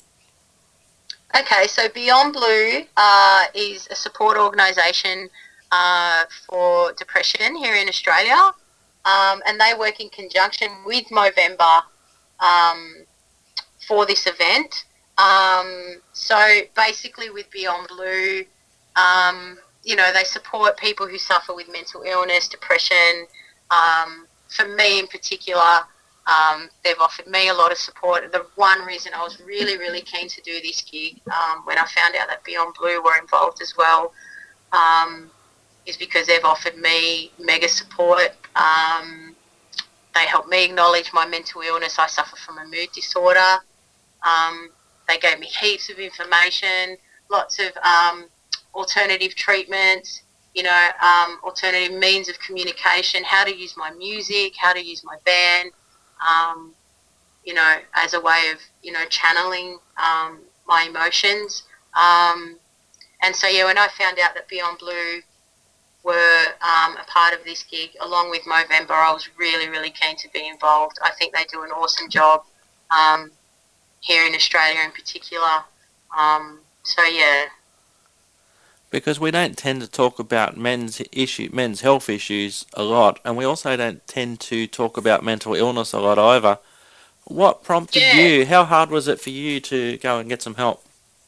C: Okay, so Beyond Blue uh, is a support organisation uh, for depression here in Australia, um, and they work in conjunction with Movember um, for this event. Um, so basically with Beyond Blue, um, you know, they support people who suffer with mental illness, depression. Um, for me in particular, um, they've offered me a lot of support. The one reason I was really, really keen to do this gig um, when I found out that Beyond Blue were involved as well um, is because they've offered me mega support. Um, they helped me acknowledge my mental illness. I suffer from a mood disorder. Um, they gave me heaps of information, lots of um, alternative treatments, you know, um, alternative means of communication, how to use my music, how to use my band, um, you know, as a way of, you know, channeling um, my emotions. Um, and so, yeah, when I found out that Beyond Blue were um, a part of this gig, along with Movember, I was really, really keen to be involved. I think they do an awesome job um, here in Australia in particular. Um, so, yeah.
B: Because we don't tend to talk about men's issue, men's health issues a lot, and we also don't tend to talk about mental illness a lot either. What prompted
C: Yeah.
B: you? How hard was it for you to go and get some help?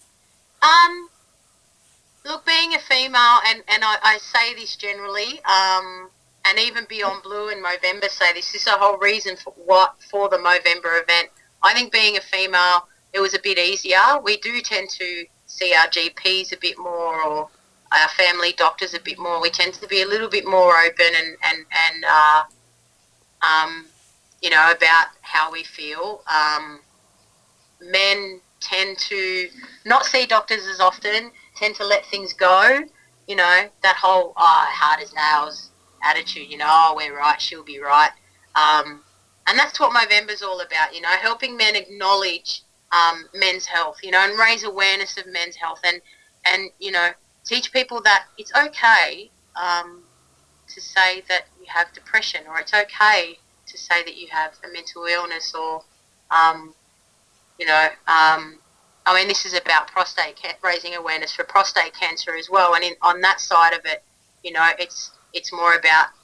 C: Um, look, being a female, and, and I, I say this generally, um, and even Beyond Blue and Movember say this, this is the whole reason for what for the Movember event. I think being a female, it was a bit easier. We do tend to see our G Ps a bit more, or our family doctors a bit more. We tend to be a little bit more open and, and, and uh, um, you know, about how we feel. Um, men tend to not see doctors as often, tend to let things go, you know, that whole, oh, hard as nails attitude, you know, oh, we're right, she'll be right. Um, and that's what Movember's all about, you know, helping men acknowledge um, men's health, you know, and raise awareness of men's health and, and you know, teach people that it's okay um, to say that you have depression, or it's okay to say that you have a mental illness, or, um, you know, um, I mean, this is about prostate ca- raising awareness for prostate cancer as well. And in, on that side of it, you know, it's it's more about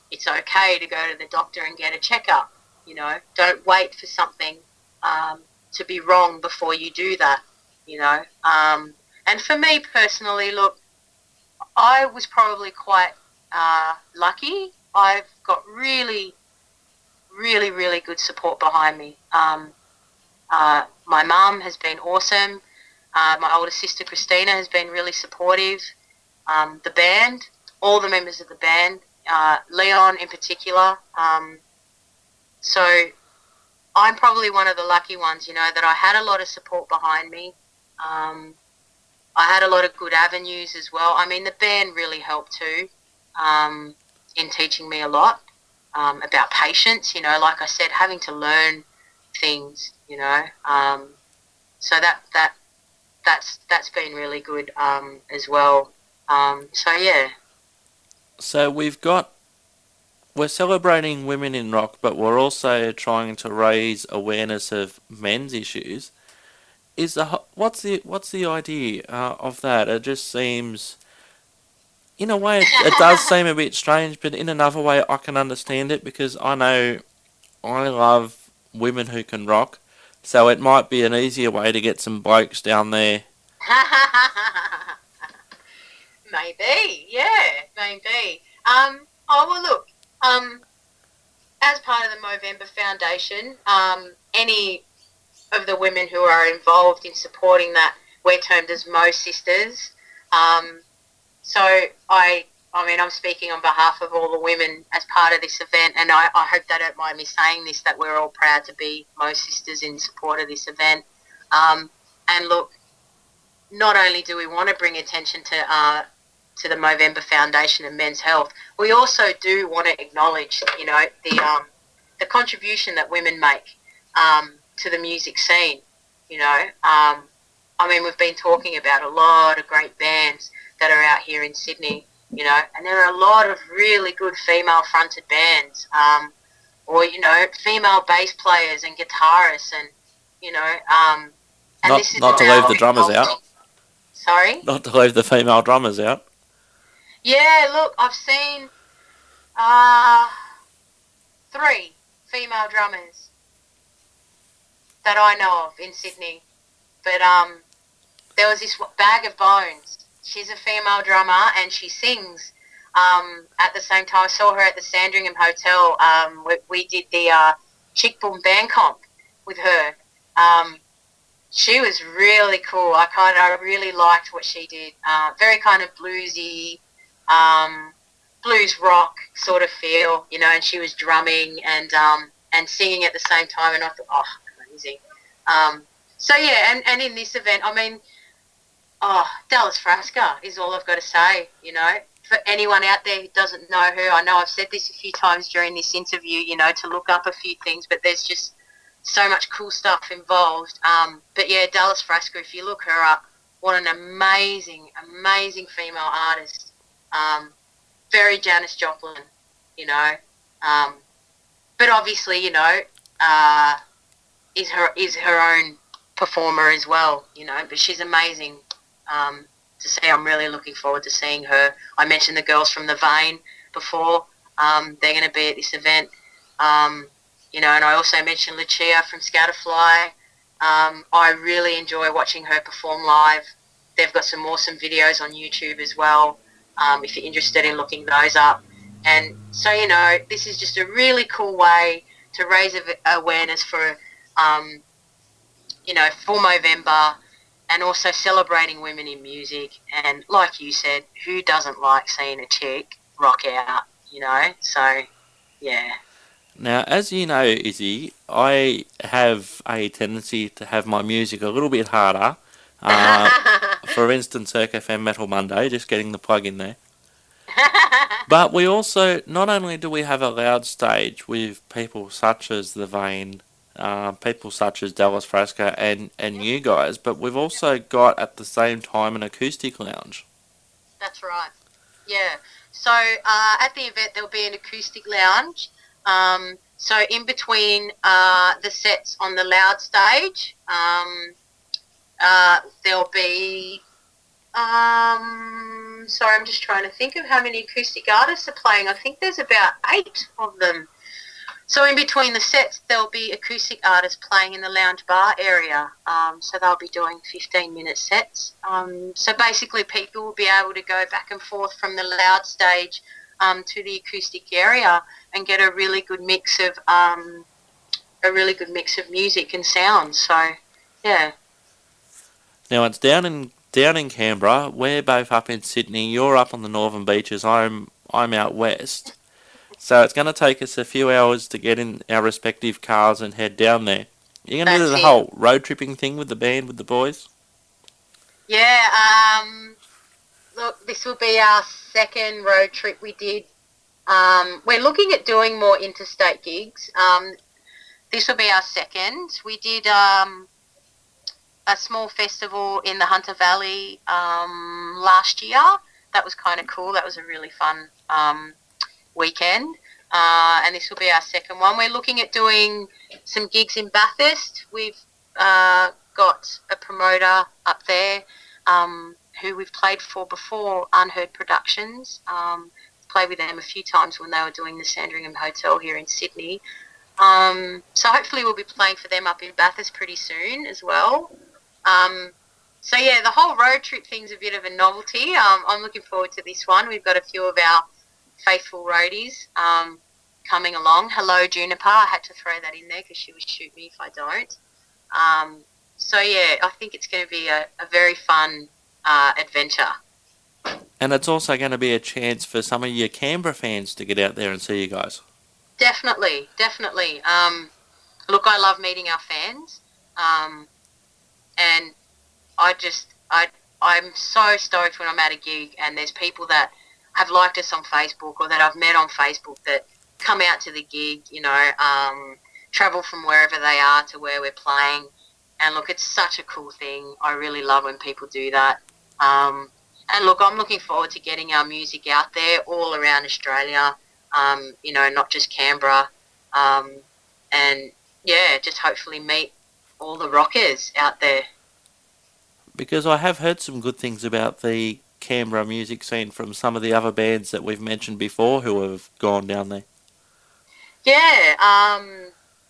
C: it's okay to go to the doctor and get a checkup. You know, don't wait for something um, to be wrong before you do that. You know, um, and for me personally, look, I was probably quite uh, lucky. I've got really, really, really good support behind me. Um, uh, my mum has been awesome. Uh, my older sister Christina has been really supportive. Um, the band, all the members of the band, uh, Leon in particular. Um, so I'm probably one of the lucky ones, you know, that I had a lot of support behind me. Um, I had a lot of good avenues as well. I mean, the band really helped too um, in teaching me a lot um, about patience, you know, like I said, having to learn things, you know. Um, so that, that, that's, that's been really good um, as well. Um, so, yeah.
B: So we've got, we're celebrating women in rock, but we're also trying to raise awareness of men's issues. Is the ho- what's the what's the idea uh, of that? It just seems, in a way, it, it does seem a bit strange, but in another way, I can understand it because I know I love women who can rock, so it might be an easier way to get some blokes down there.
C: Maybe, yeah, maybe. Um, oh, well, look, um, as part of the Movember Foundation, um, any of the women who are involved in supporting that, we're termed as Mo Sisters. Um, so I, I mean, I'm speaking on behalf of all the women as part of this event, and I, I hope they don't mind me saying this, that we're all proud to be Mo Sisters in support of this event. Um, and look, not only do we want to bring attention to uh, to the Movember Foundation and men's health, we also do want to acknowledge, you know, the um, the contribution that women make um, to the music scene. You know, um, I mean, we've been talking about a lot of great bands that are out here in Sydney, you know, and there are a lot of really good female-fronted bands, um, or, you know, female bass players and guitarists, and, you know, um, and
B: Not
C: this is
B: not to
C: now
B: leave the drummers out.
C: Sorry?
B: Not to leave the female drummers out.
C: Yeah, look, I've seen uh, three female drummers that I know of in Sydney. But um, there was this Bag of Bones. She's a female drummer and she sings. Um, at the same time, I saw her at the Sandringham Hotel. Um, we, we did the uh, Chick Boom Band Comp with her. Um, she was really cool. I kind of, I really liked what she did. Uh, very kind of bluesy, um, blues rock sort of feel, you know. And she was drumming and um, and singing at the same time. And I thought, oh, amazing. Um, so yeah, and, and in this event, I mean, oh, Dallas Frasca is all I've got to say, you know. For anyone out there who doesn't know her, I know I've said this a few times during this interview, you know, to look up a few things, but there's just so much cool stuff involved. Um, but yeah, Dallas Frasca, if you look her up, what an amazing, amazing female artist. Um, very Janis Joplin, you know. Um, but obviously, you know, uh, is her is her own performer as well, you know. But she's amazing. Um, to see, I'm really looking forward to seeing her. I mentioned the girls from The Vein before. Um, they're going to be at this event. Um, you know, and I also mentioned Lucia from Scatterfly. Um, I really enjoy watching her perform live. They've got some awesome videos on YouTube as well, um, if you're interested in looking those up. And so, you know, this is just a really cool way to raise awareness for, um, you know, for Movember, and also celebrating women in music. And like you said, who doesn't like seeing a chick rock out, you know? So, yeah.
B: Now, as you know, Izzy, I have a tendency to have my music a little bit harder. Uh, for instance, Circa F M Metal Monday, just getting the plug in there. But we also, not only do we have a loud stage with people such as The Vein, uh, people such as Dallas Frasca and, and you guys, but we've also got at the same time an acoustic lounge.
C: That's right. Yeah. So uh, at the event there'll be an acoustic lounge. Um, so in between uh, the sets on the loud stage, um, uh, there'll be um, sorry, I'm just trying to think of how many acoustic artists are playing. I think there's about eight of them. So in between the sets, there'll be acoustic artists playing in the lounge bar area. Um, so they'll be doing fifteen-minute sets. Um, so basically, people will be able to go back and forth from the loud stage um, to the acoustic area and get a really good mix of um, a really good mix of music and sound. So, yeah.
B: Now it's down in down in Canberra. We're both up in Sydney. You're up on the northern beaches. I'm I'm out west. So it's going to take us a few hours to get in our respective cars and head down there. You're going to do the
C: That's it.
B: whole road tripping thing with the band, with the boys?
C: Yeah, um, look, this will be our second road trip we did. Um, we're looking at doing more interstate gigs. Um, this will be our second. We did um, a small festival in the Hunter Valley um, last year. That was kind of cool. That was a really fun um weekend, uh, and this will be our second one. We're looking at doing some gigs in Bathurst. We've uh, got a promoter up there um, who we've played for before, Unheard Productions. Um, played with them a few times when they were doing the Sandringham Hotel here in Sydney. Um, so hopefully we'll be playing for them up in Bathurst pretty soon as well. Um, so yeah, the whole road trip thing's a bit of a novelty. Um, I'm looking forward to this one. We've got a few of our faithful roadies um, coming along. Hello, Juniper. I had to throw that in there because she would shoot me if I don't. Um, so, yeah, I think it's going to be a, a very fun uh, adventure.
B: And it's also going to be a chance for some of your Canberra fans to get out there and see you guys.
C: Definitely, definitely. Um, look, I love meeting our fans. Um, and I just, I, I'm so stoked when I'm at a gig and there's people that have liked us on Facebook or that I've met on Facebook that come out to the gig, you know, um, travel from wherever they are to where we're playing. And look, it's such a cool thing. I really love when people do that. Um, and look, I'm looking forward to getting our music out there all around Australia, um, you know, not just Canberra. Um, and yeah, just hopefully meet all the rockers out there.
B: Because I have heard some good things about the Canberra music scene from some of the other bands that we've mentioned before who have gone down there.
C: Yeah, um,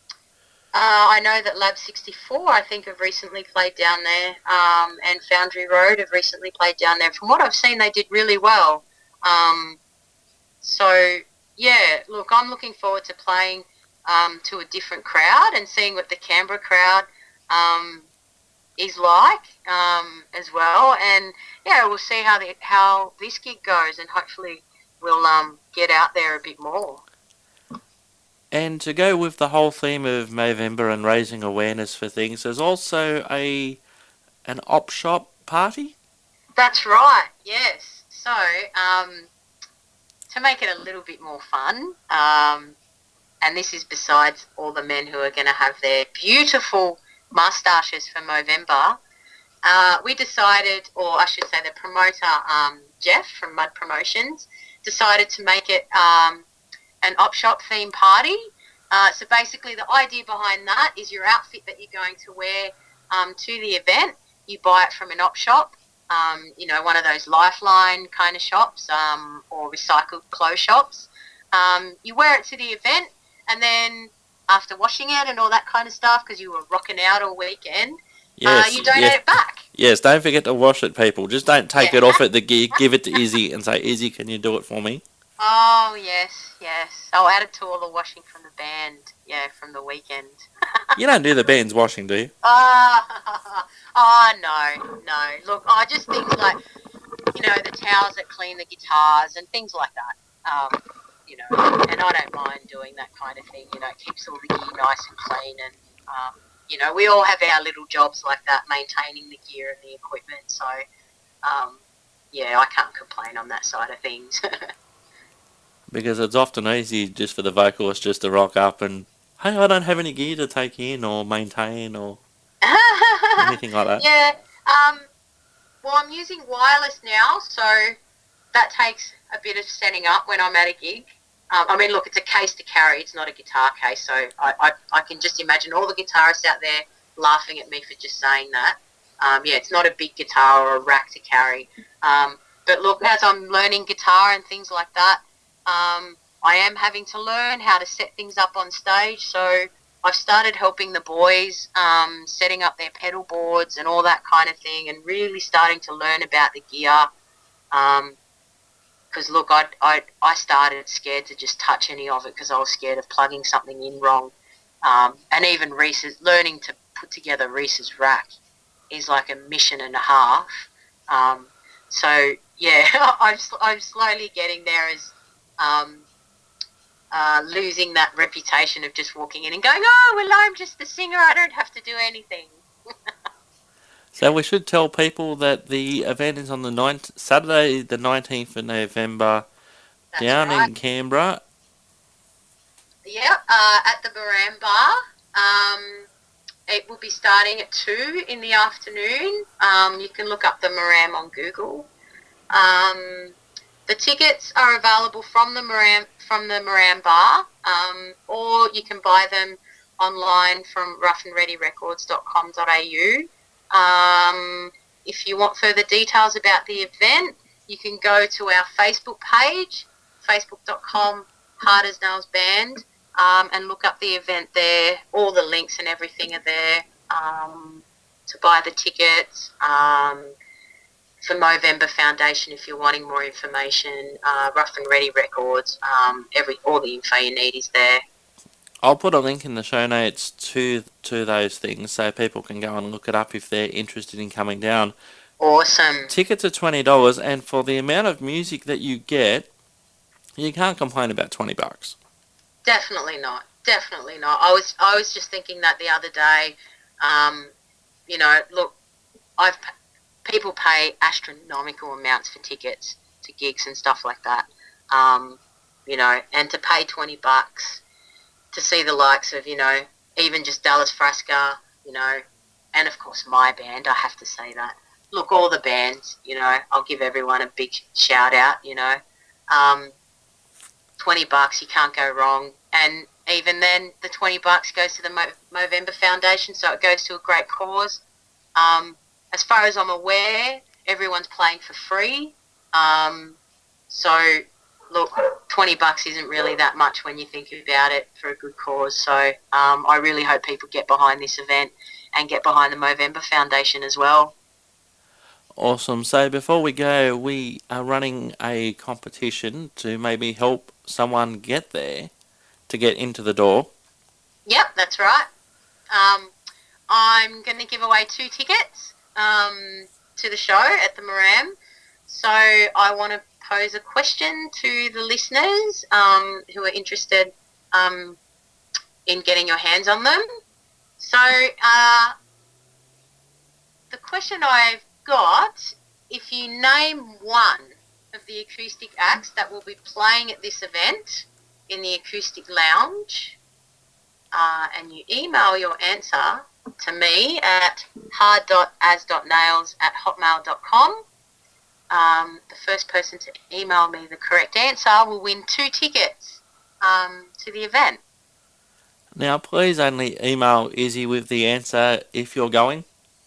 C: uh, I know that Lab sixty-four, I think, have recently played down there, um, and Foundry Road have recently played down there. From what I've seen, they did really well. Um, so, yeah, look, I'm looking forward to playing um, to a different crowd and seeing what the Canberra crowd um, is like um, as well. And, yeah, we'll see how the, how this gig goes, and hopefully we'll um, get out there a bit more.
B: And to go with the whole theme of Movember and raising awareness for things, there's also a an op shop party?
C: That's right, yes. So, um, to make it a little bit more fun, um, and this is besides all the men who are going to have their beautiful moustaches for Movember, uh, we decided, or I should say the promoter, um, Jeff from Mud Promotions, decided to make it um, an op shop theme party. Uh, so basically the idea behind that is your outfit that you're going to wear um, to the event, you buy it from an op shop, um, you know, one of those Lifeline kind of shops um, or recycled clothes shops. Um, you wear it to the event, and then after washing it and all that kind of stuff, because you were rocking out all weekend,
B: Yes,
C: uh, you donate
B: yes.
C: it back.
B: Yes, don't forget to wash it, people. Just don't take
C: Yeah.
B: it off at the gig. Give it to Izzy and say, Izzy, can you do it for me?
C: Oh, yes, yes. I'll add it to all the washing from the band, yeah, from the weekend.
B: You don't do the band's washing, do you?
C: Oh, oh, no, no. Look, I just things like, you know, the towels that clean the guitars and things like that. Um, you know, and I don't mind doing that kind of thing. You know, it keeps all the gear nice and clean, and, um, you know, we all have our little jobs like that, maintaining the gear and the equipment. So, um, yeah, I can't complain on that side of things.
B: Because it's often easy just for the vocalist just to rock up and, hey, I don't have any gear to take in or maintain or anything like that.
C: Yeah. Um, well, I'm using wireless now, so that takes a bit of setting up when I'm at a gig. Um, I mean, look, it's a case to carry. It's not a guitar case, so I, I, I can just imagine all the guitarists out there laughing at me for just saying that. Um, yeah, it's not a big guitar or a rack to carry. Um, but look, as I'm learning guitar and things like that, um, I am having to learn how to set things up on stage. So I've started helping the boys, um, setting up their pedal boards and all that kind of thing, and really starting to learn about the gear. Because, um, look, I, I, I started scared to just touch any of it because I was scared of plugging something in wrong. Um, and even Reese's, learning to put together Reese's rack is like a mission and a half. Um, so, yeah, I'm, I'm slowly getting there as um, uh, losing that reputation of just walking in and going, oh, well, I'm just the singer. I don't have to do anything.
B: So we should tell people that the event is on the ninth, Saturday the nineteenth of November
C: That's
B: down
C: right.
B: in Canberra.
C: Yep, uh, at the Baram Bar. Um, it will be starting at two in the afternoon. Um, you can look up the Maram on Google. Um, the tickets are available from the Maram from the Maram Bar, um, or you can buy them online from rough and ready records dot com dot a u. Um, if you want further details about the event, you can go to our Facebook page, facebook dot com Hard as Nails Band, um, and look up the event there. All the links and everything are there um, to buy the tickets. Um, for Movember Foundation, if you're wanting more information, uh, Rough and Ready Records, um, every all the info you need is there.
B: I'll put a link in the show notes to to those things so people can go and look it up if they're interested in coming down.
C: Awesome.
B: Tickets are twenty dollars, and for the amount of music that you get, you can't complain about twenty bucks.
C: Definitely not. Definitely not. I was I was just thinking that the other day. Um, you know, look, I've people pay astronomical amounts for tickets to gigs and stuff like that. Um, you know, and to pay twenty bucks to see the likes of, you know, even just Dallas Frasca, you know, and of course my band, I have to say that. Look, all the bands, you know, I'll give everyone a big shout out, you know. Um, twenty bucks, you can't go wrong. And even then, the twenty bucks goes to the Mo- Movember Foundation, so it goes to a great cause. Um, as far as I'm aware, everyone's playing for free. Um, so, look, twenty bucks isn't really that much when you think about it for a good cause. So um, I really hope people get behind this event and get behind the Movember Foundation as well.
B: Awesome. So before we go, we are running a competition to maybe help someone get there, to get into the door.
C: Yep, that's right. Um, I'm going to give away two tickets um, to the show at the Maram. So I want to pose a question to the listeners um, who are interested um, in getting your hands on them. So uh, the question I've got, if you name one of the acoustic acts that will be playing at this event in the acoustic lounge, uh, and you email your answer to me at hard dot as dot nails at hotmail dot com, um, the first person to email me the correct answer will win two tickets um, to the event.
B: Now, please only email Izzy with the answer if you're going.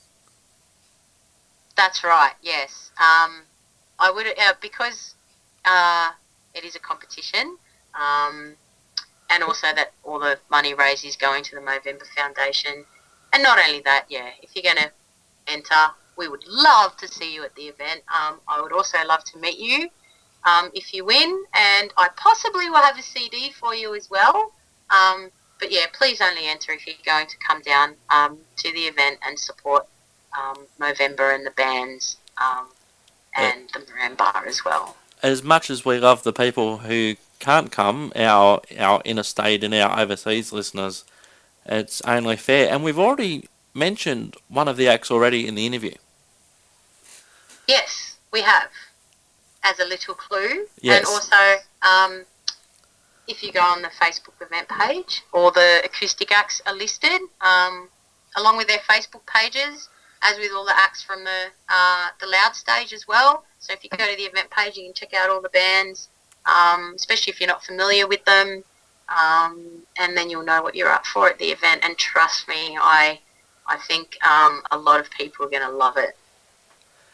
C: That's right, yes. Um, I would, uh, because uh, it is a competition, um, and also that all the money raised is going to the Movember Foundation. And not only that, yeah, if you're going to enter, we would love to see you at the event. Um, I would also love to meet you um, if you win, and I possibly will have a C D for you as well. Um, but yeah, please only enter if you're going to come down um, to the event and support um, Movember and the bands um, and the Maram Bar as well.
B: As much as we love the people who can't come, our our interstate and our overseas listeners, it's only fair. And we've already mentioned one of the acts already in the interview.
C: Yes, we have, as a little clue.
B: Yes.
C: And also, um, if you go on the Facebook event page, all the acoustic acts are listed, um, along with their Facebook pages, as with all the acts from the uh, the Loud stage as well. So if you go to the event page, you can check out all the bands, um, especially if you're not familiar with them, um, and then you'll know what you're up for at the event. And trust me, I I think um, a lot of people are going to love it.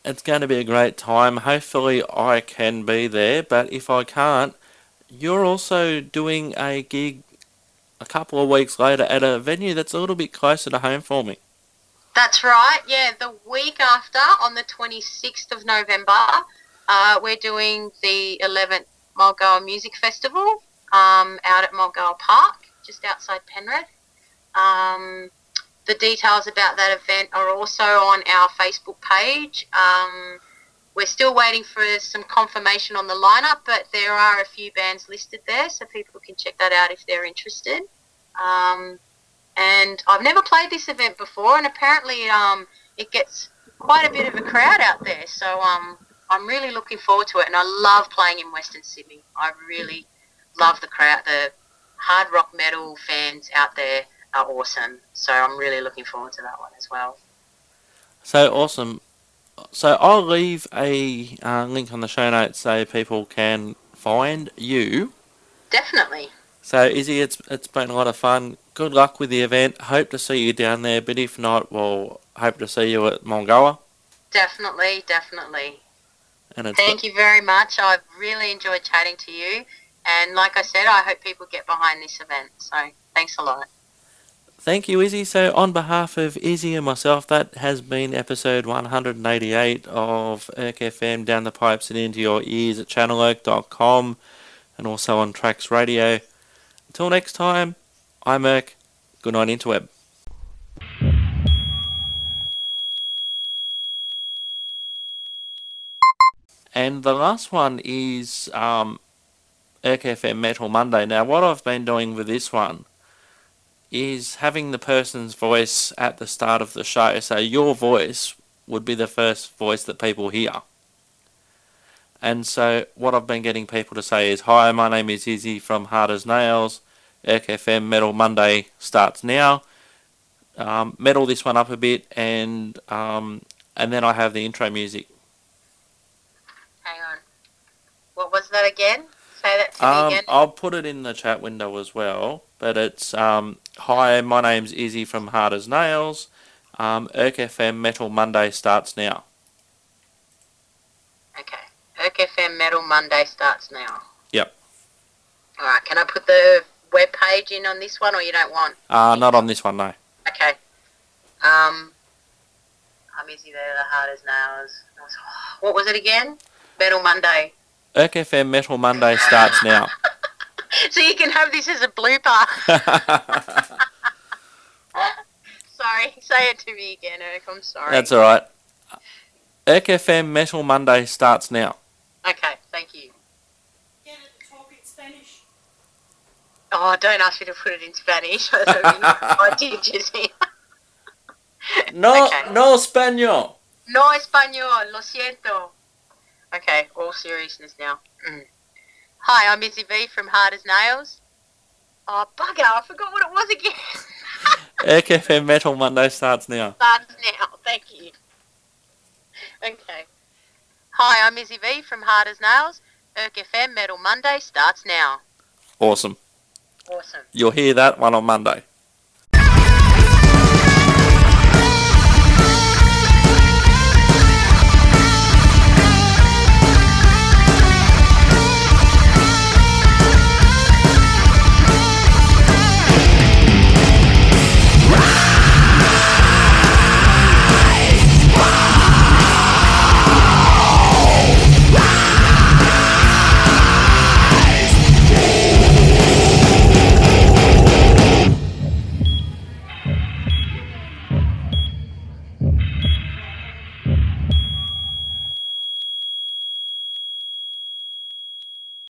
B: It's going to be a great time. Hopefully I can be there, but if I can't, you're also doing a gig a couple of weeks later at a venue that's a little bit closer to home for me.
C: That's right. Yeah, the week after, on the twenty-sixth of November, uh, we're doing the eleventh Mulgoa Music Festival um, out at Mulgoa Park, just outside Penrith. Um, the details about that event are also on our Facebook page. Um, we're still waiting for some confirmation on the lineup, but there are a few bands listed there, so people can check that out if they're interested. Um, and I've never played this event before, and apparently um, it gets quite a bit of a crowd out there, so um, I'm really looking forward to it, and I love playing in Western Sydney. I really love the crowd. The hard rock metal fans out there are awesome, so I'm really looking forward to that one as well.
B: So awesome. So I'll leave a uh, link on the show notes so people can find you.
C: Definitely.
B: So Izzy, it's it's been a lot of fun. Good luck with the event. Hope to see you down there, but if not, we'll hope to see you at Mulgoa.
C: Definitely, definitely.
B: And it's
C: Thank you very much. I've really enjoyed chatting to you. And like I said, I hope people get behind this event. So thanks a lot.
B: Thank you, Izzy. So on behalf of Izzy and myself, that has been episode one hundred eighty-eight of Erk F M, Down the Pipes and Into Your Ears at channel erk dot com and also on Trax Radio. Until next time, I'm Erk. Good night, Interweb. And the last one is um, Erk F M Metal Monday. Now, what I've been doing with this one is having the person's voice at the start of the show. So your voice would be the first voice that people hear. And so what I've been getting people to say is, hi, my name is Izzy from Hard as Nails. Erk F M Metal Monday starts now. Um, metal this one up a bit, and um, and then I have the intro music.
C: Hang on. What was that again? Say that to
B: Um,
C: me again.
B: I'll put it in the chat window as well, but it's, um, hi, my name's Izzy from Hard as Nails. Um, Erk F M Metal Monday starts now.
C: Okay. Erk F M Metal Monday starts now.
B: Yep.
C: Alright, can I put the web page in on this one, or you don't want?
B: Uh, not on this one, no.
C: Okay. Um, I'm Izzy there, the Hard as Nails. What was it again? Metal Monday.
B: Erk F M Metal Monday starts now.
C: So you can have this as a blooper. Sorry, say it to me again, Erk. I'm sorry.
B: That's alright. Erk F M Metal Monday starts now.
C: Okay, thank you.
D: Get it to talk in Spanish.
C: Oh, don't ask me to put it in Spanish. I did just hear.
B: No,
C: Okay.
B: no español.
C: No español, lo siento. Okay, all seriousness now. Mm. Hi, I'm Izzy V from Hard as Nails. Oh, bugger, I forgot what it was again.
B: Erk F M Metal Monday starts now.
C: Starts now, thank you. Okay. Hi, I'm Izzy V from Hard as Nails. Erk F M Metal Monday starts now.
B: Awesome.
C: Awesome.
B: You'll hear that one on Monday.